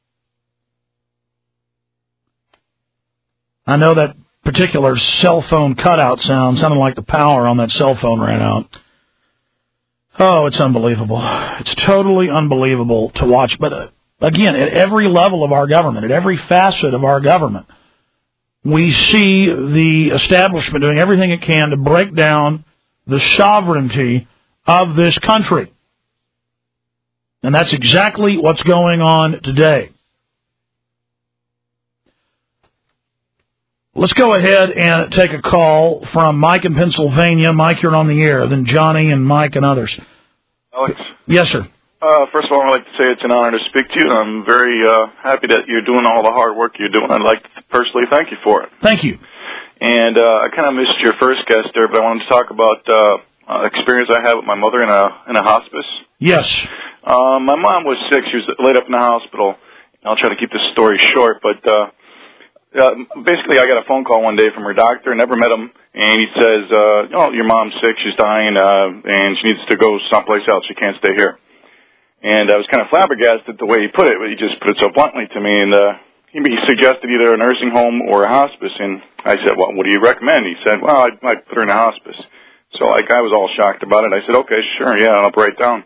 I know that particular cell phone cutout sound sounded like the power on that cell phone ran out. Oh, it's unbelievable. It's totally unbelievable to watch. But uh, again, at every level of our government, at every facet of our government, we see the establishment doing everything it can to break down the sovereignty of this country. And that's exactly what's going on today. Let's go ahead and take a call from Mike in Pennsylvania. Mike, you're on the air. Then Johnny and Mike and others. Alex? Yes, sir. Uh, first of all, I'd like to say it's an honor to speak to you. I'm very uh, happy that you're doing all the hard work you're doing. I'd like to personally thank you for it. Thank you. And uh, I kind of missed your first guest there, but I wanted to talk about uh, uh, experience I had with my mother in a in a hospice. Yes. Uh, my mom was sick. She was laid up in the hospital. I'll try to keep this story short, but uh, uh, basically I got a phone call one day from her doctor. Never met him, and he says, uh, "Oh, your mom's sick. She's dying, uh, and she needs to go someplace else. She can't stay here." And I was kind of flabbergasted the way he put it. He just put it so bluntly to me, and uh, he, he suggested either a nursing home or a hospice. And I said, "Well, what do you recommend?" He said, "Well, I'd, I'd put her in a hospice." So like I was all shocked about it. I said, "Okay, sure, yeah, I'll write down."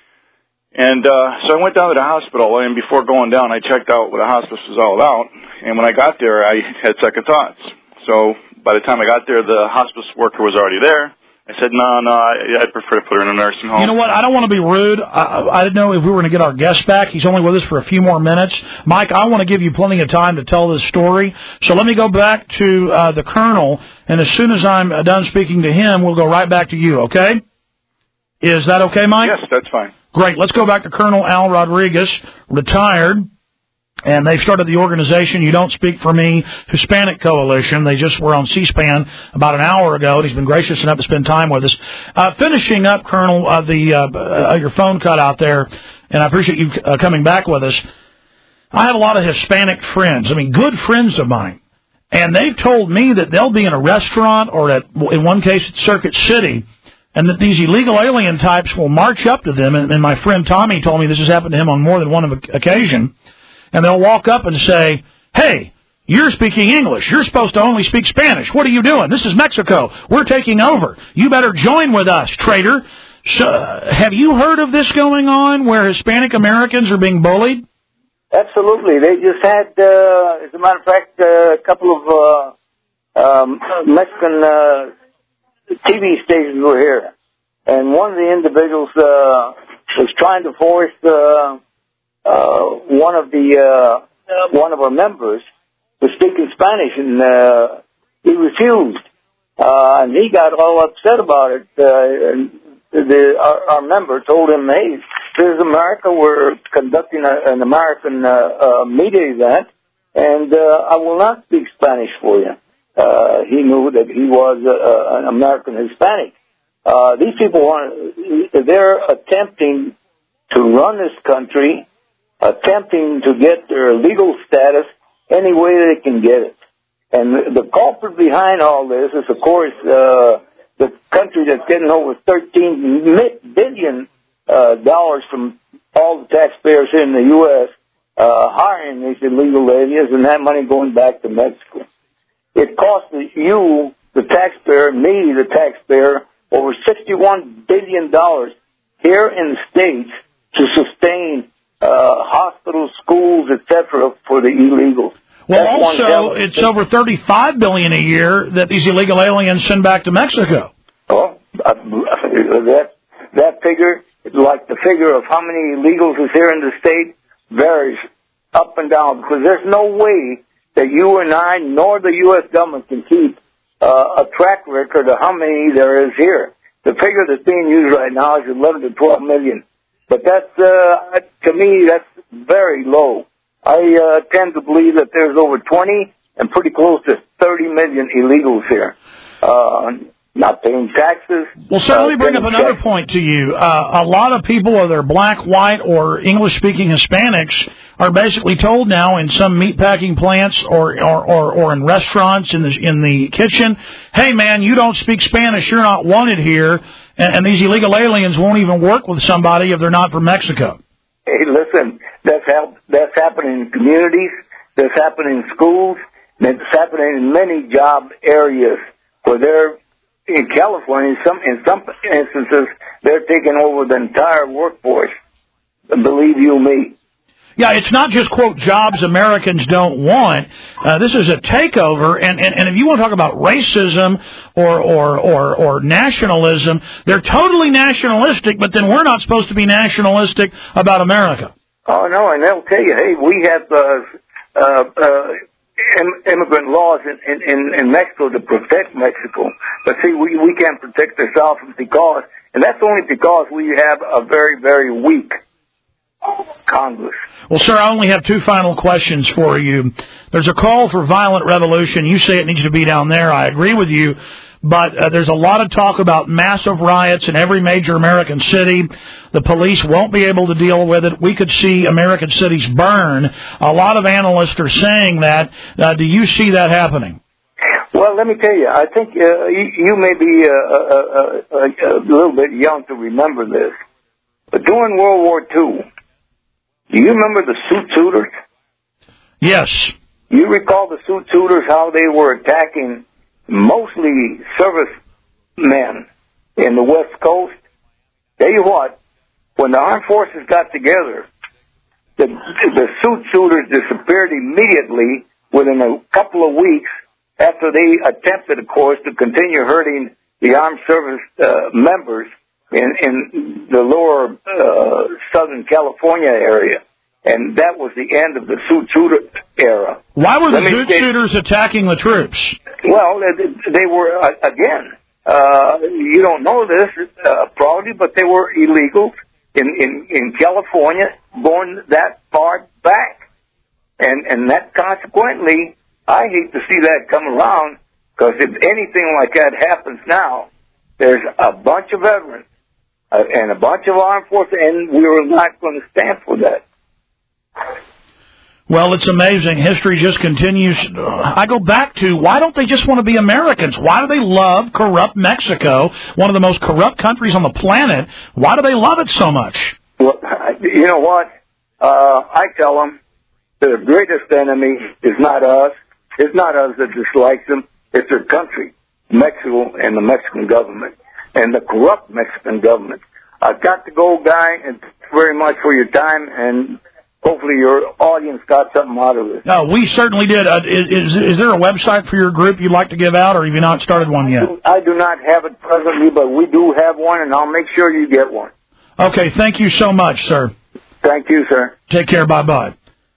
And uh, so I went down to the hospital, and before going down, I checked out what a hospice was all about. And when I got there, I had second thoughts. So by the time I got there, the hospice worker was already there. I said, no, no, I'd prefer to put her in a nursing home. You know what? I don't want to be rude. I, I didn't know if we were going to get our guest back. He's only with us for a few more minutes. Mike, I want to give you plenty of time to tell this story. So let me go back to uh, the Colonel, and as soon as I'm done speaking to him, we'll go right back to you, okay? Is that okay, Mike? Yes, that's fine. Great. Let's go back to Colonel Al Rodriguez, retired. And they've started the organization, You Don't Speak for Me, Hispanic Coalition. They just were on C-SPAN about an hour ago, and he's been gracious enough to spend time with us. Uh, finishing up, Colonel, uh, the uh, uh, your phone cut out there, and I appreciate you uh, coming back with us. I have a lot of Hispanic friends, I mean, good friends of mine, and they've told me that they'll be in a restaurant or, at, in one case, at Circuit City, and that these illegal alien types will march up to them, and, and my friend Tommy told me this has happened to him on more than one occasion. And they'll walk up and say, hey, you're speaking English. You're supposed to only speak Spanish. What are you doing? This is Mexico. We're taking over. You better join with us, traitor. So, uh, have you heard of this going on where Hispanic Americans are being bullied? Absolutely. They just had, uh, as a matter of fact, uh, a couple of uh, um, Mexican uh, T V stations were here. And one of the individuals uh, was trying to force... Uh, Uh, one of the, uh, one of our members was speaking Spanish, and, uh, he refused. Uh, and he got all upset about it. Uh, and the, our, our member told him, hey, this is America. We're conducting a, an American, uh, uh, media event, and, uh, I will not speak Spanish for you. Uh, he knew that he was, uh, an American Hispanic. Uh, these people want, they're attempting to run this country, attempting to get their legal status any way they can get it. And the culprit behind all this is, of course, uh, the country that's getting over thirteen billion dollars uh, from all the taxpayers here in the U S, uh, hiring these illegal aliens, and that money going back to Mexico. It costs you, the taxpayer, me, the taxpayer, over sixty-one billion dollars here in the States to sustain Uh, hospitals, schools, et cetera, for the illegals. Well, That's also, it's over thirty-five billion dollars a year that these illegal aliens send back to Mexico. Oh, uh, that that figure, like the figure of how many illegals is here in the state, varies up and down, because there's no way that you and I, nor the U S government, can keep uh, a track record of how many there is here. The figure that's being used right now is eleven to twelve million. But that's, uh, to me, that's very low. I uh, tend to believe that there's over twenty and pretty close to thirty million illegals here, uh, not paying taxes. Well, sir, let me bring up another point to you. Uh, a lot of people, whether they're black, white, or English-speaking Hispanics, are basically told now in some meatpacking plants or, or, or, or in restaurants in the, in the kitchen, hey, man, you don't speak Spanish, you're not wanted here. And these illegal aliens won't even work with somebody if they're not from Mexico. Hey, listen, that's how, that's happening in communities, that's happening in schools, and it's happening in many job areas where they're, in California, in some, in some instances, they're taking over the entire workforce. Believe you me. Yeah, it's not just, quote, jobs Americans don't want. Uh, this is a takeover, and, and, and if you want to talk about racism or, or, or, or nationalism, they're totally nationalistic, but then we're not supposed to be nationalistic about America. Oh, no, and they'll tell you, hey, we have uh, uh, uh, im- immigrant laws in, in, in Mexico to protect Mexico. But see, we, we can't protect ourselves because, and that's only because we have a very, very weak Congress. Well, sir, I only have two final questions for you. There's a call for violent revolution. You say it needs to be down there. I agree with you. But uh, there's a lot of talk about massive riots in every major American city. The police won't be able to deal with it. We could see American cities burn. A lot of analysts are saying that. Uh, do you see that happening? Well, let me tell you, I think uh, you, you may be uh, uh, uh, a little bit young to remember this. But during World War Two, do you remember the suit suiters? Yes. You recall the suit suiters, how they were attacking mostly servicemen in the West Coast? Tell you what, when the armed forces got together, the, the suit suiters disappeared immediately within a couple of weeks after they attempted, of course, to continue hurting the armed service uh, members in, in the lower uh, Southern California area. And that was the end of the suit shooter era. Why were the suit shooters attacking the troops? Well, they were, uh, again, uh, you don't know this uh, probably, but they were illegals in, in, in California going that far back. And, and that consequently, I hate to see that come around, because if anything like that happens now, there's a bunch of veterans uh, and a bunch of armed forces, and we are not going to stand for that. Well, it's amazing. History just continues. I go back to, why don't they just want to be Americans? Why do they love corrupt Mexico, one of the most corrupt countries on the planet? Why do they love it so much? Well, you know what? Uh, I tell them the greatest enemy is not us. It's not us that dislikes them. It's their country, Mexico, and the Mexican government, and the corrupt Mexican government. I've got to go, Guy, and thank you very much for your time, and hopefully your audience got something out of it. No, we certainly did. Uh, is, is there a website for your group you'd like to give out, or have you not started one yet? I do not have it presently, but we do have one, and I'll make sure you get one. Okay, thank you so much, sir. Thank you, sir. Take care. Bye-bye.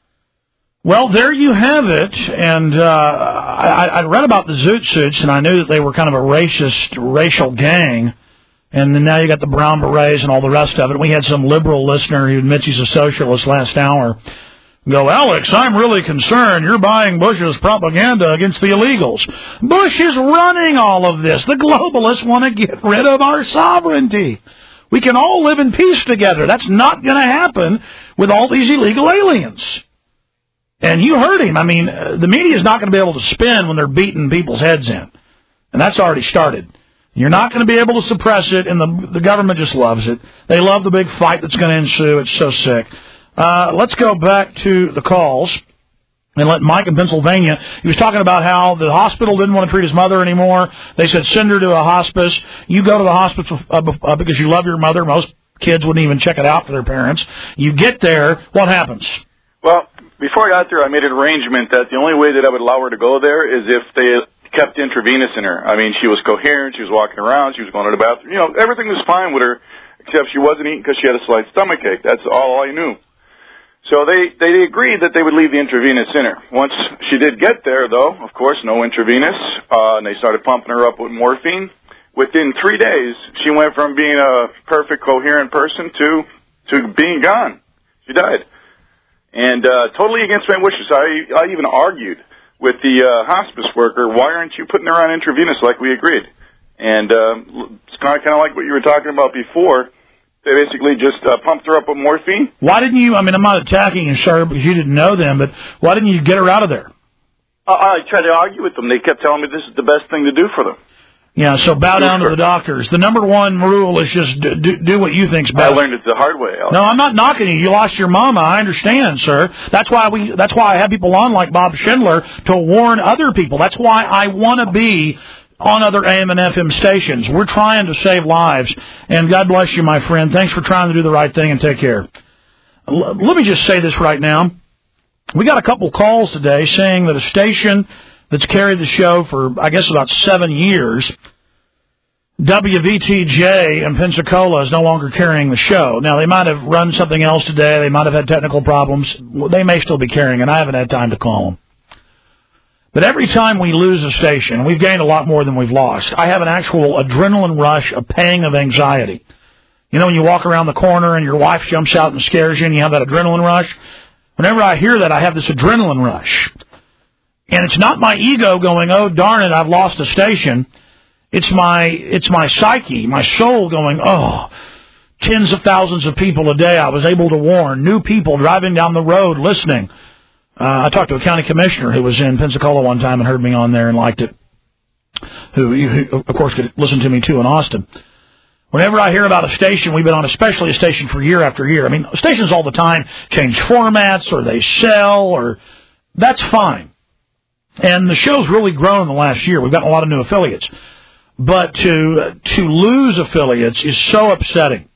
Well, there you have it, and uh, I, I read about the Zoot Suits, and I knew that they were kind of a racist, racial gang, and then now you got the Brown Berets and all the rest of it. We had some liberal listener who admits he's a socialist last hour go, Alex, I'm really concerned you're buying Bush's propaganda against the illegals. Bush is running all of this. The globalists want to get rid of our sovereignty. We can all live in peace together. That's not going to happen with all these illegal aliens. And you heard him. I mean, uh, the media is not going to be able to spin when they're beating people's heads in. And that's already started. You're not going to be able to suppress it, and the, the government just loves it. They love the big fight that's going to ensue. It's so sick. Uh, let's go back to the calls and let Mike in Pennsylvania. He was talking about how the hospital didn't want to treat his mother anymore. They said, send her to a hospice. You go to the hospital uh, uh, because you love your mother. Most kids wouldn't even check it out for their parents. You get there. What happens? Well, before I got there, I made an arrangement that the only way that I would allow her to go there is if they kept intravenous in her. I mean, she was coherent, she was walking around, she was going to the bathroom. You know, everything was fine with her, except she wasn't eating because she had a slight stomach ache. That's all I knew. So they, they agreed that they would leave the intravenous in her. Once she did get there, though, of course, no intravenous, uh, and they started pumping her up with morphine. Within three days, she went from being a perfect, coherent person to, to being gone. She died. And uh, totally against my wishes. I, I even argued with the uh, hospice worker, why aren't you putting her on intravenous like we agreed? And uh, it's kind of, kind of like what you were talking about before. They basically just uh, pumped her up with morphine. Why didn't you, I mean, I'm not attacking you, sir, because you didn't know them, but why didn't you get her out of there? Uh, I tried to argue with them. They kept telling me this is the best thing to do for them. Yeah, so bow down to the doctors. The number one rule is just do, do, do what you think's best. I learned it the hard way, Alex. No, I'm not knocking you. You lost your mama. I understand, sir. That's why we. That's why I have people on like Bob Schindler to warn other people. That's why I want to be on other A M and F M stations. We're trying to save lives. And God bless you, my friend. Thanks for trying to do the right thing and take care. L- let me just say this right now. We got a couple calls today saying that a station that's carried the show for, I guess, about seven years, W V T J in Pensacola, is no longer carrying the show. Now, they might have run something else today. They might have had technical problems. They may still be carrying it. I haven't had time to call them. But every time we lose a station, we've gained a lot more than we've lost. I have an actual adrenaline rush, a pang of anxiety. You know, when you walk around the corner and your wife jumps out and scares you and you have that adrenaline rush? Whenever I hear that, I have this adrenaline rush. And it's not my ego going, oh, darn it, I've lost a station. It's my, it's my psyche, my soul going, oh, tens of thousands of people a day I was able to warn, new people driving down the road listening. Uh, I talked to a county commissioner who was in Pensacola one time and heard me on there and liked it, who, who, of course, could listen to me, too, in Austin. Whenever I hear about a station, we've been on especially a station for year after year. I mean, stations all the time change formats or they sell, or that's fine. And the show's really grown in the last year. We've gotten a lot of new affiliates. But to to lose affiliates is so upsetting.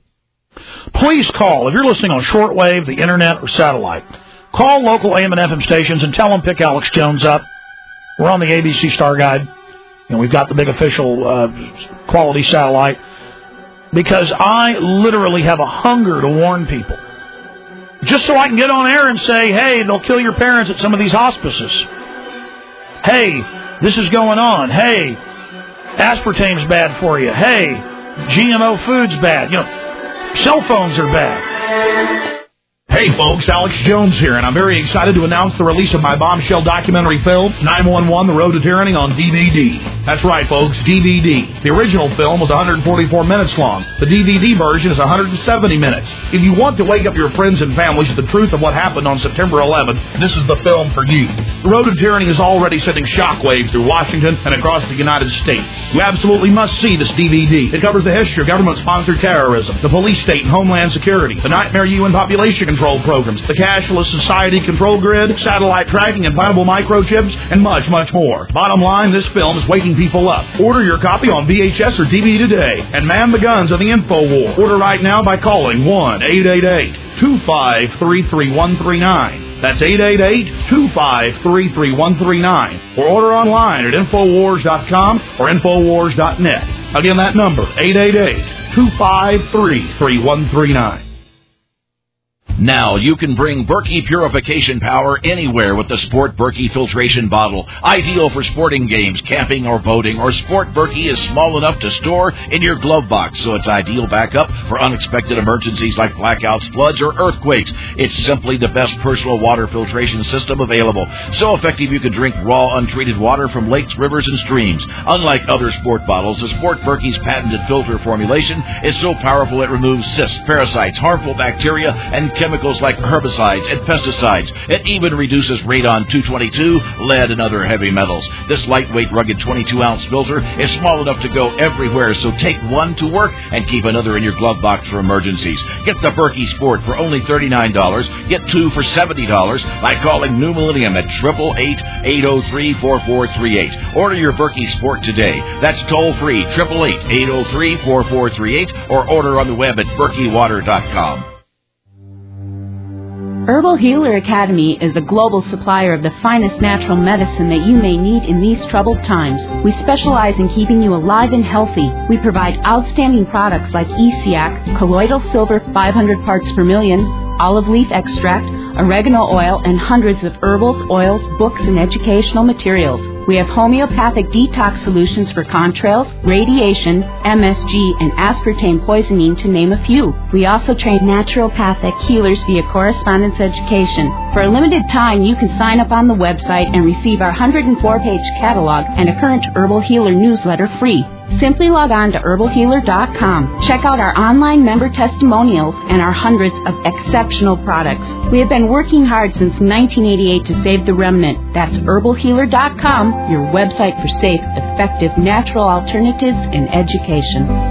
Please call. If you're listening on shortwave, the internet, or satellite, call local A M and F M stations and tell them pick Alex Jones up. We're on the A B C Star Guide, and we've got the big official uh, quality satellite, because I literally have a hunger to warn people, just so I can get on air and say, hey, they'll kill your parents at some of these hospices. Hey, this is going on. Hey, aspartame's bad for you. Hey, G M O food's bad. You know, cell phones are bad. Hey folks, Alex Jones here, and I'm very excited to announce the release of my bombshell documentary film, nine one one, The Road to Tyranny, on D V D. That's right, folks, D V D. The original film was one hundred forty-four minutes long. The D V D version is one hundred seventy minutes. If you want to wake up your friends and families to the truth of what happened on September eleventh, this is the film for you. The Road to Tyranny is already sending shockwaves through Washington and across the United States. You absolutely must see this D V D. It covers the history of government-sponsored terrorism, the police state and homeland security, the nightmare U N population control programs, the cashless society control grid, satellite tracking, implantable microchips, and much, much more. Bottom line, this film is waking people up. Order your copy on V H S or D V D today, and man the guns of the info war. Order right now by calling one eight eight eight, two five three, three one three nine. That's eight eight eight, two five three, three one three nine. Or order online at infowars dot com or infowars dot net. Again, that number, eight eight eight, two five three, three one three nine. Now you can bring Berkey purification power anywhere with the Sport Berkey filtration bottle. Ideal for sporting games, camping, or boating. Or Sport Berkey is small enough to store in your glove box, so it's ideal backup for unexpected emergencies like blackouts, floods, or earthquakes. It's simply the best personal water filtration system available. So effective you can drink raw, untreated water from lakes, rivers, and streams. Unlike other sport bottles, the Sport Berkey's patented filter formulation is so powerful it removes cysts, parasites, harmful bacteria, and chemicals. Chemicals like herbicides and pesticides. It even reduces radon two twenty-two, lead, and other heavy metals. This lightweight, rugged twenty-two ounce filter is small enough to go everywhere, so take one to work and keep another in your glove box for emergencies. Get the Berkey Sport for only thirty-nine dollars. Get two for seventy dollars by calling New Millennium at eight eight eight, eight oh three, four four three eight. Order your Berkey Sport today. That's toll-free, eight eight eight, eight oh three, four four three eight, or order on the web at berkey water dot com. Herbal Healer Academy is a global supplier of the finest natural medicine that you may need in these troubled times. We specialize in keeping you alive and healthy. We provide outstanding products like E C A C, colloidal silver five hundred parts per million, olive leaf extract, oregano oil, and hundreds of herbals, oils, books, and educational materials. We have homeopathic detox solutions for contrails, radiation, M S G, and aspartame poisoning, to name a few. We also train naturopathic healers via correspondence education. For a limited time, you can sign up on the website and receive our one hundred four page catalog and a current Herbal Healer newsletter free. Simply log on to herbal healer dot com. Check out our online member testimonials and our hundreds of exceptional products. We have been working hard since nineteen eighty-eight to save the remnant. That's herbal healer dot com, your website for safe, effective, natural alternatives in education.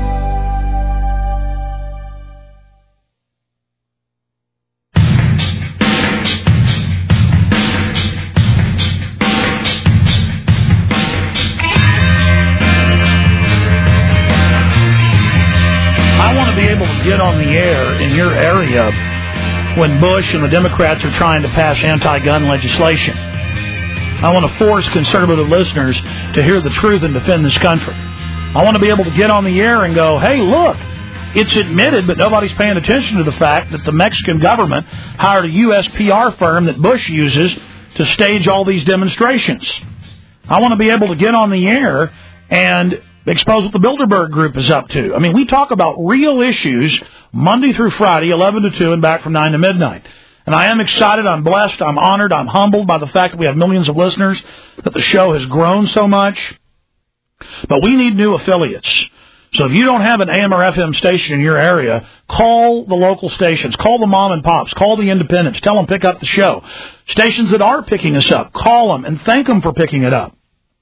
Get on the air in your area when Bush and the Democrats are trying to pass anti-gun legislation. I want to force conservative listeners to hear the truth and defend this country. I want to be able to get on the air and go, hey, look, it's admitted, but nobody's paying attention to the fact that the Mexican government hired a U S P R firm that Bush uses to stage all these demonstrations. I want to be able to get on the air and expose what the Bilderberg Group is up to. I mean, we talk about real issues Monday through Friday, eleven to two, and back from nine to midnight. And I am excited, I'm blessed, I'm honored, I'm humbled by the fact that we have millions of listeners, that the show has grown so much. But we need new affiliates. So if you don't have an A M or F M station in your area, call the local stations. Call the mom and pops. Call the independents. Tell them pick up the show. Stations that are picking us up, call them and thank them for picking it up.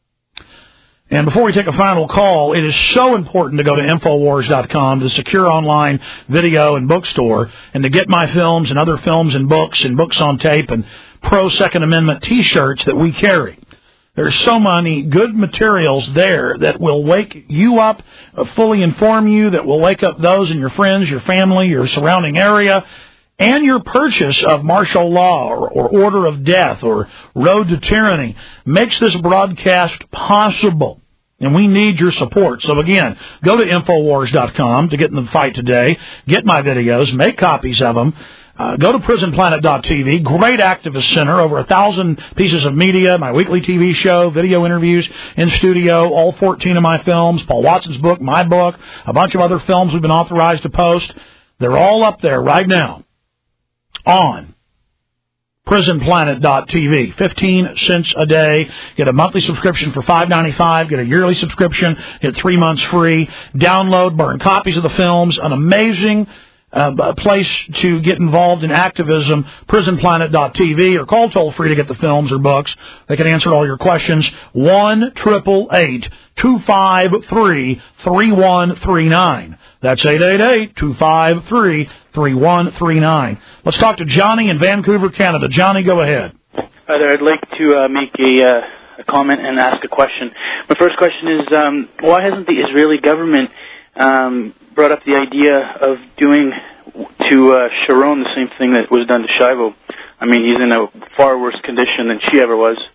And before we take a final call, it is so important to go to Infowars dot com, the secure online video and bookstore, and to get my films and other films and books and books on tape and pro-Second Amendment T-shirts that we carry. There's so many good materials there that will wake you up, uh, fully inform you, that will wake up those in your friends, your family, your surrounding area, and your purchase of martial law or, or order of death or road to tyranny makes this broadcast possible. And we need your support. So again, go to Infowars dot com to get in the fight today. Get my videos. Make copies of them. Uh, go to Prison Planet dot T V. Great activist center. Over a thousand pieces of media. My weekly T V show. Video interviews in studio. All fourteen of my films. Paul Watson's book. My book. A bunch of other films we've been authorized to post. They're all up there right now on Prison Planet dot T V. fifteen cents a day. Get a monthly subscription for five ninety-five. Get a yearly subscription. Get three months free. Download, burn copies of the films. An amazing uh, place to get involved in activism. Prison Planet dot T V, or call toll free to get the films or books. They can answer all your questions. one eight eight eight, two five three, three one three nine. That's eight eight eight, two five three, three one three nine. Let's talk to Johnny in Vancouver, Canada. Johnny, go ahead. Hi there. I'd like to uh, make a, uh, a comment and ask a question. My first question is, um, why hasn't the Israeli government um, brought up the idea of doing to uh, Sharon the same thing that was done to Shivo? I mean, he's in a far worse condition than she ever was.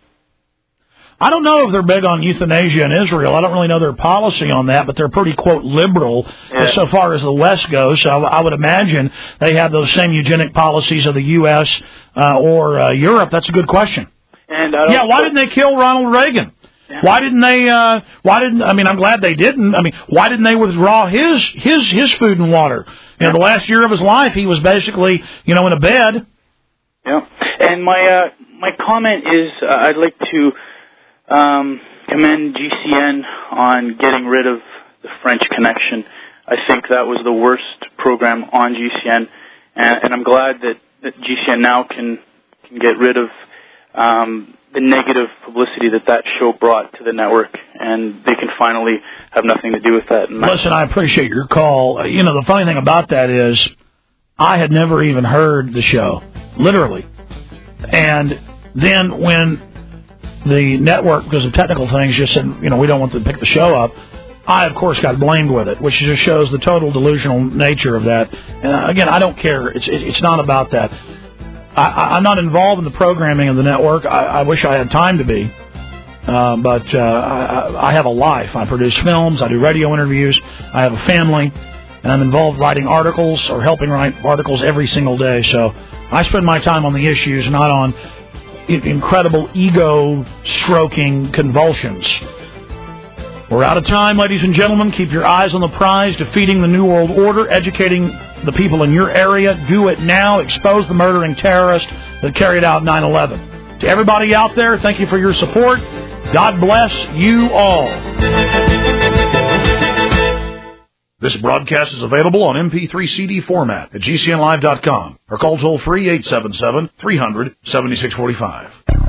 I don't know if they're big on euthanasia in Israel. I don't really know their policy on that, but they're pretty, quote, liberal yeah. so far as the West goes. So I would imagine they have those same eugenic policies of the U S uh, or uh, Europe. That's a good question. And I don't yeah, why didn't they kill Ronald Reagan? Yeah. Why didn't they? Uh, why didn't? I mean, I'm glad they didn't. I mean, why didn't they withdraw his his his food and water? You know, the last year of his life, he was basically, you know, in a bed. Yeah. And my uh, my comment is, uh, I'd like to. Um, commend G C N on getting rid of the French Connection. I think that was the worst program on G C N, and, and I'm glad that, that G C N now can can get rid of um, the negative publicity that that show brought to the network, and they can finally have nothing to do with that. And Listen, I appreciate your call. You know, the funny thing about that is I had never even heard the show, literally. And then when the network, because of technical things, just said, you know, we don't want to pick the show up, I, of course, got blamed with it, which just shows the total delusional nature of that. And, again, I don't care. It's it, it's not about that. I, I'm not involved in the programming of the network. I, I wish I had time to be. Uh, but uh, I, I have a life. I produce films. I do radio interviews. I have a family. And I'm involved writing articles or helping write articles every single day. So I spend my time on the issues, not on incredible ego-stroking convulsions. We're out of time, ladies and gentlemen. Keep your eyes on the prize, defeating the New World Order, educating the people in your area. Do it now. Expose the murdering terrorist that carried out nine eleven. To everybody out there, thank you for your support. God bless you all. This broadcast is available on M P three C D format at G C N live dot com or call toll free eight seven seven, three hundred, seventy-six forty-five.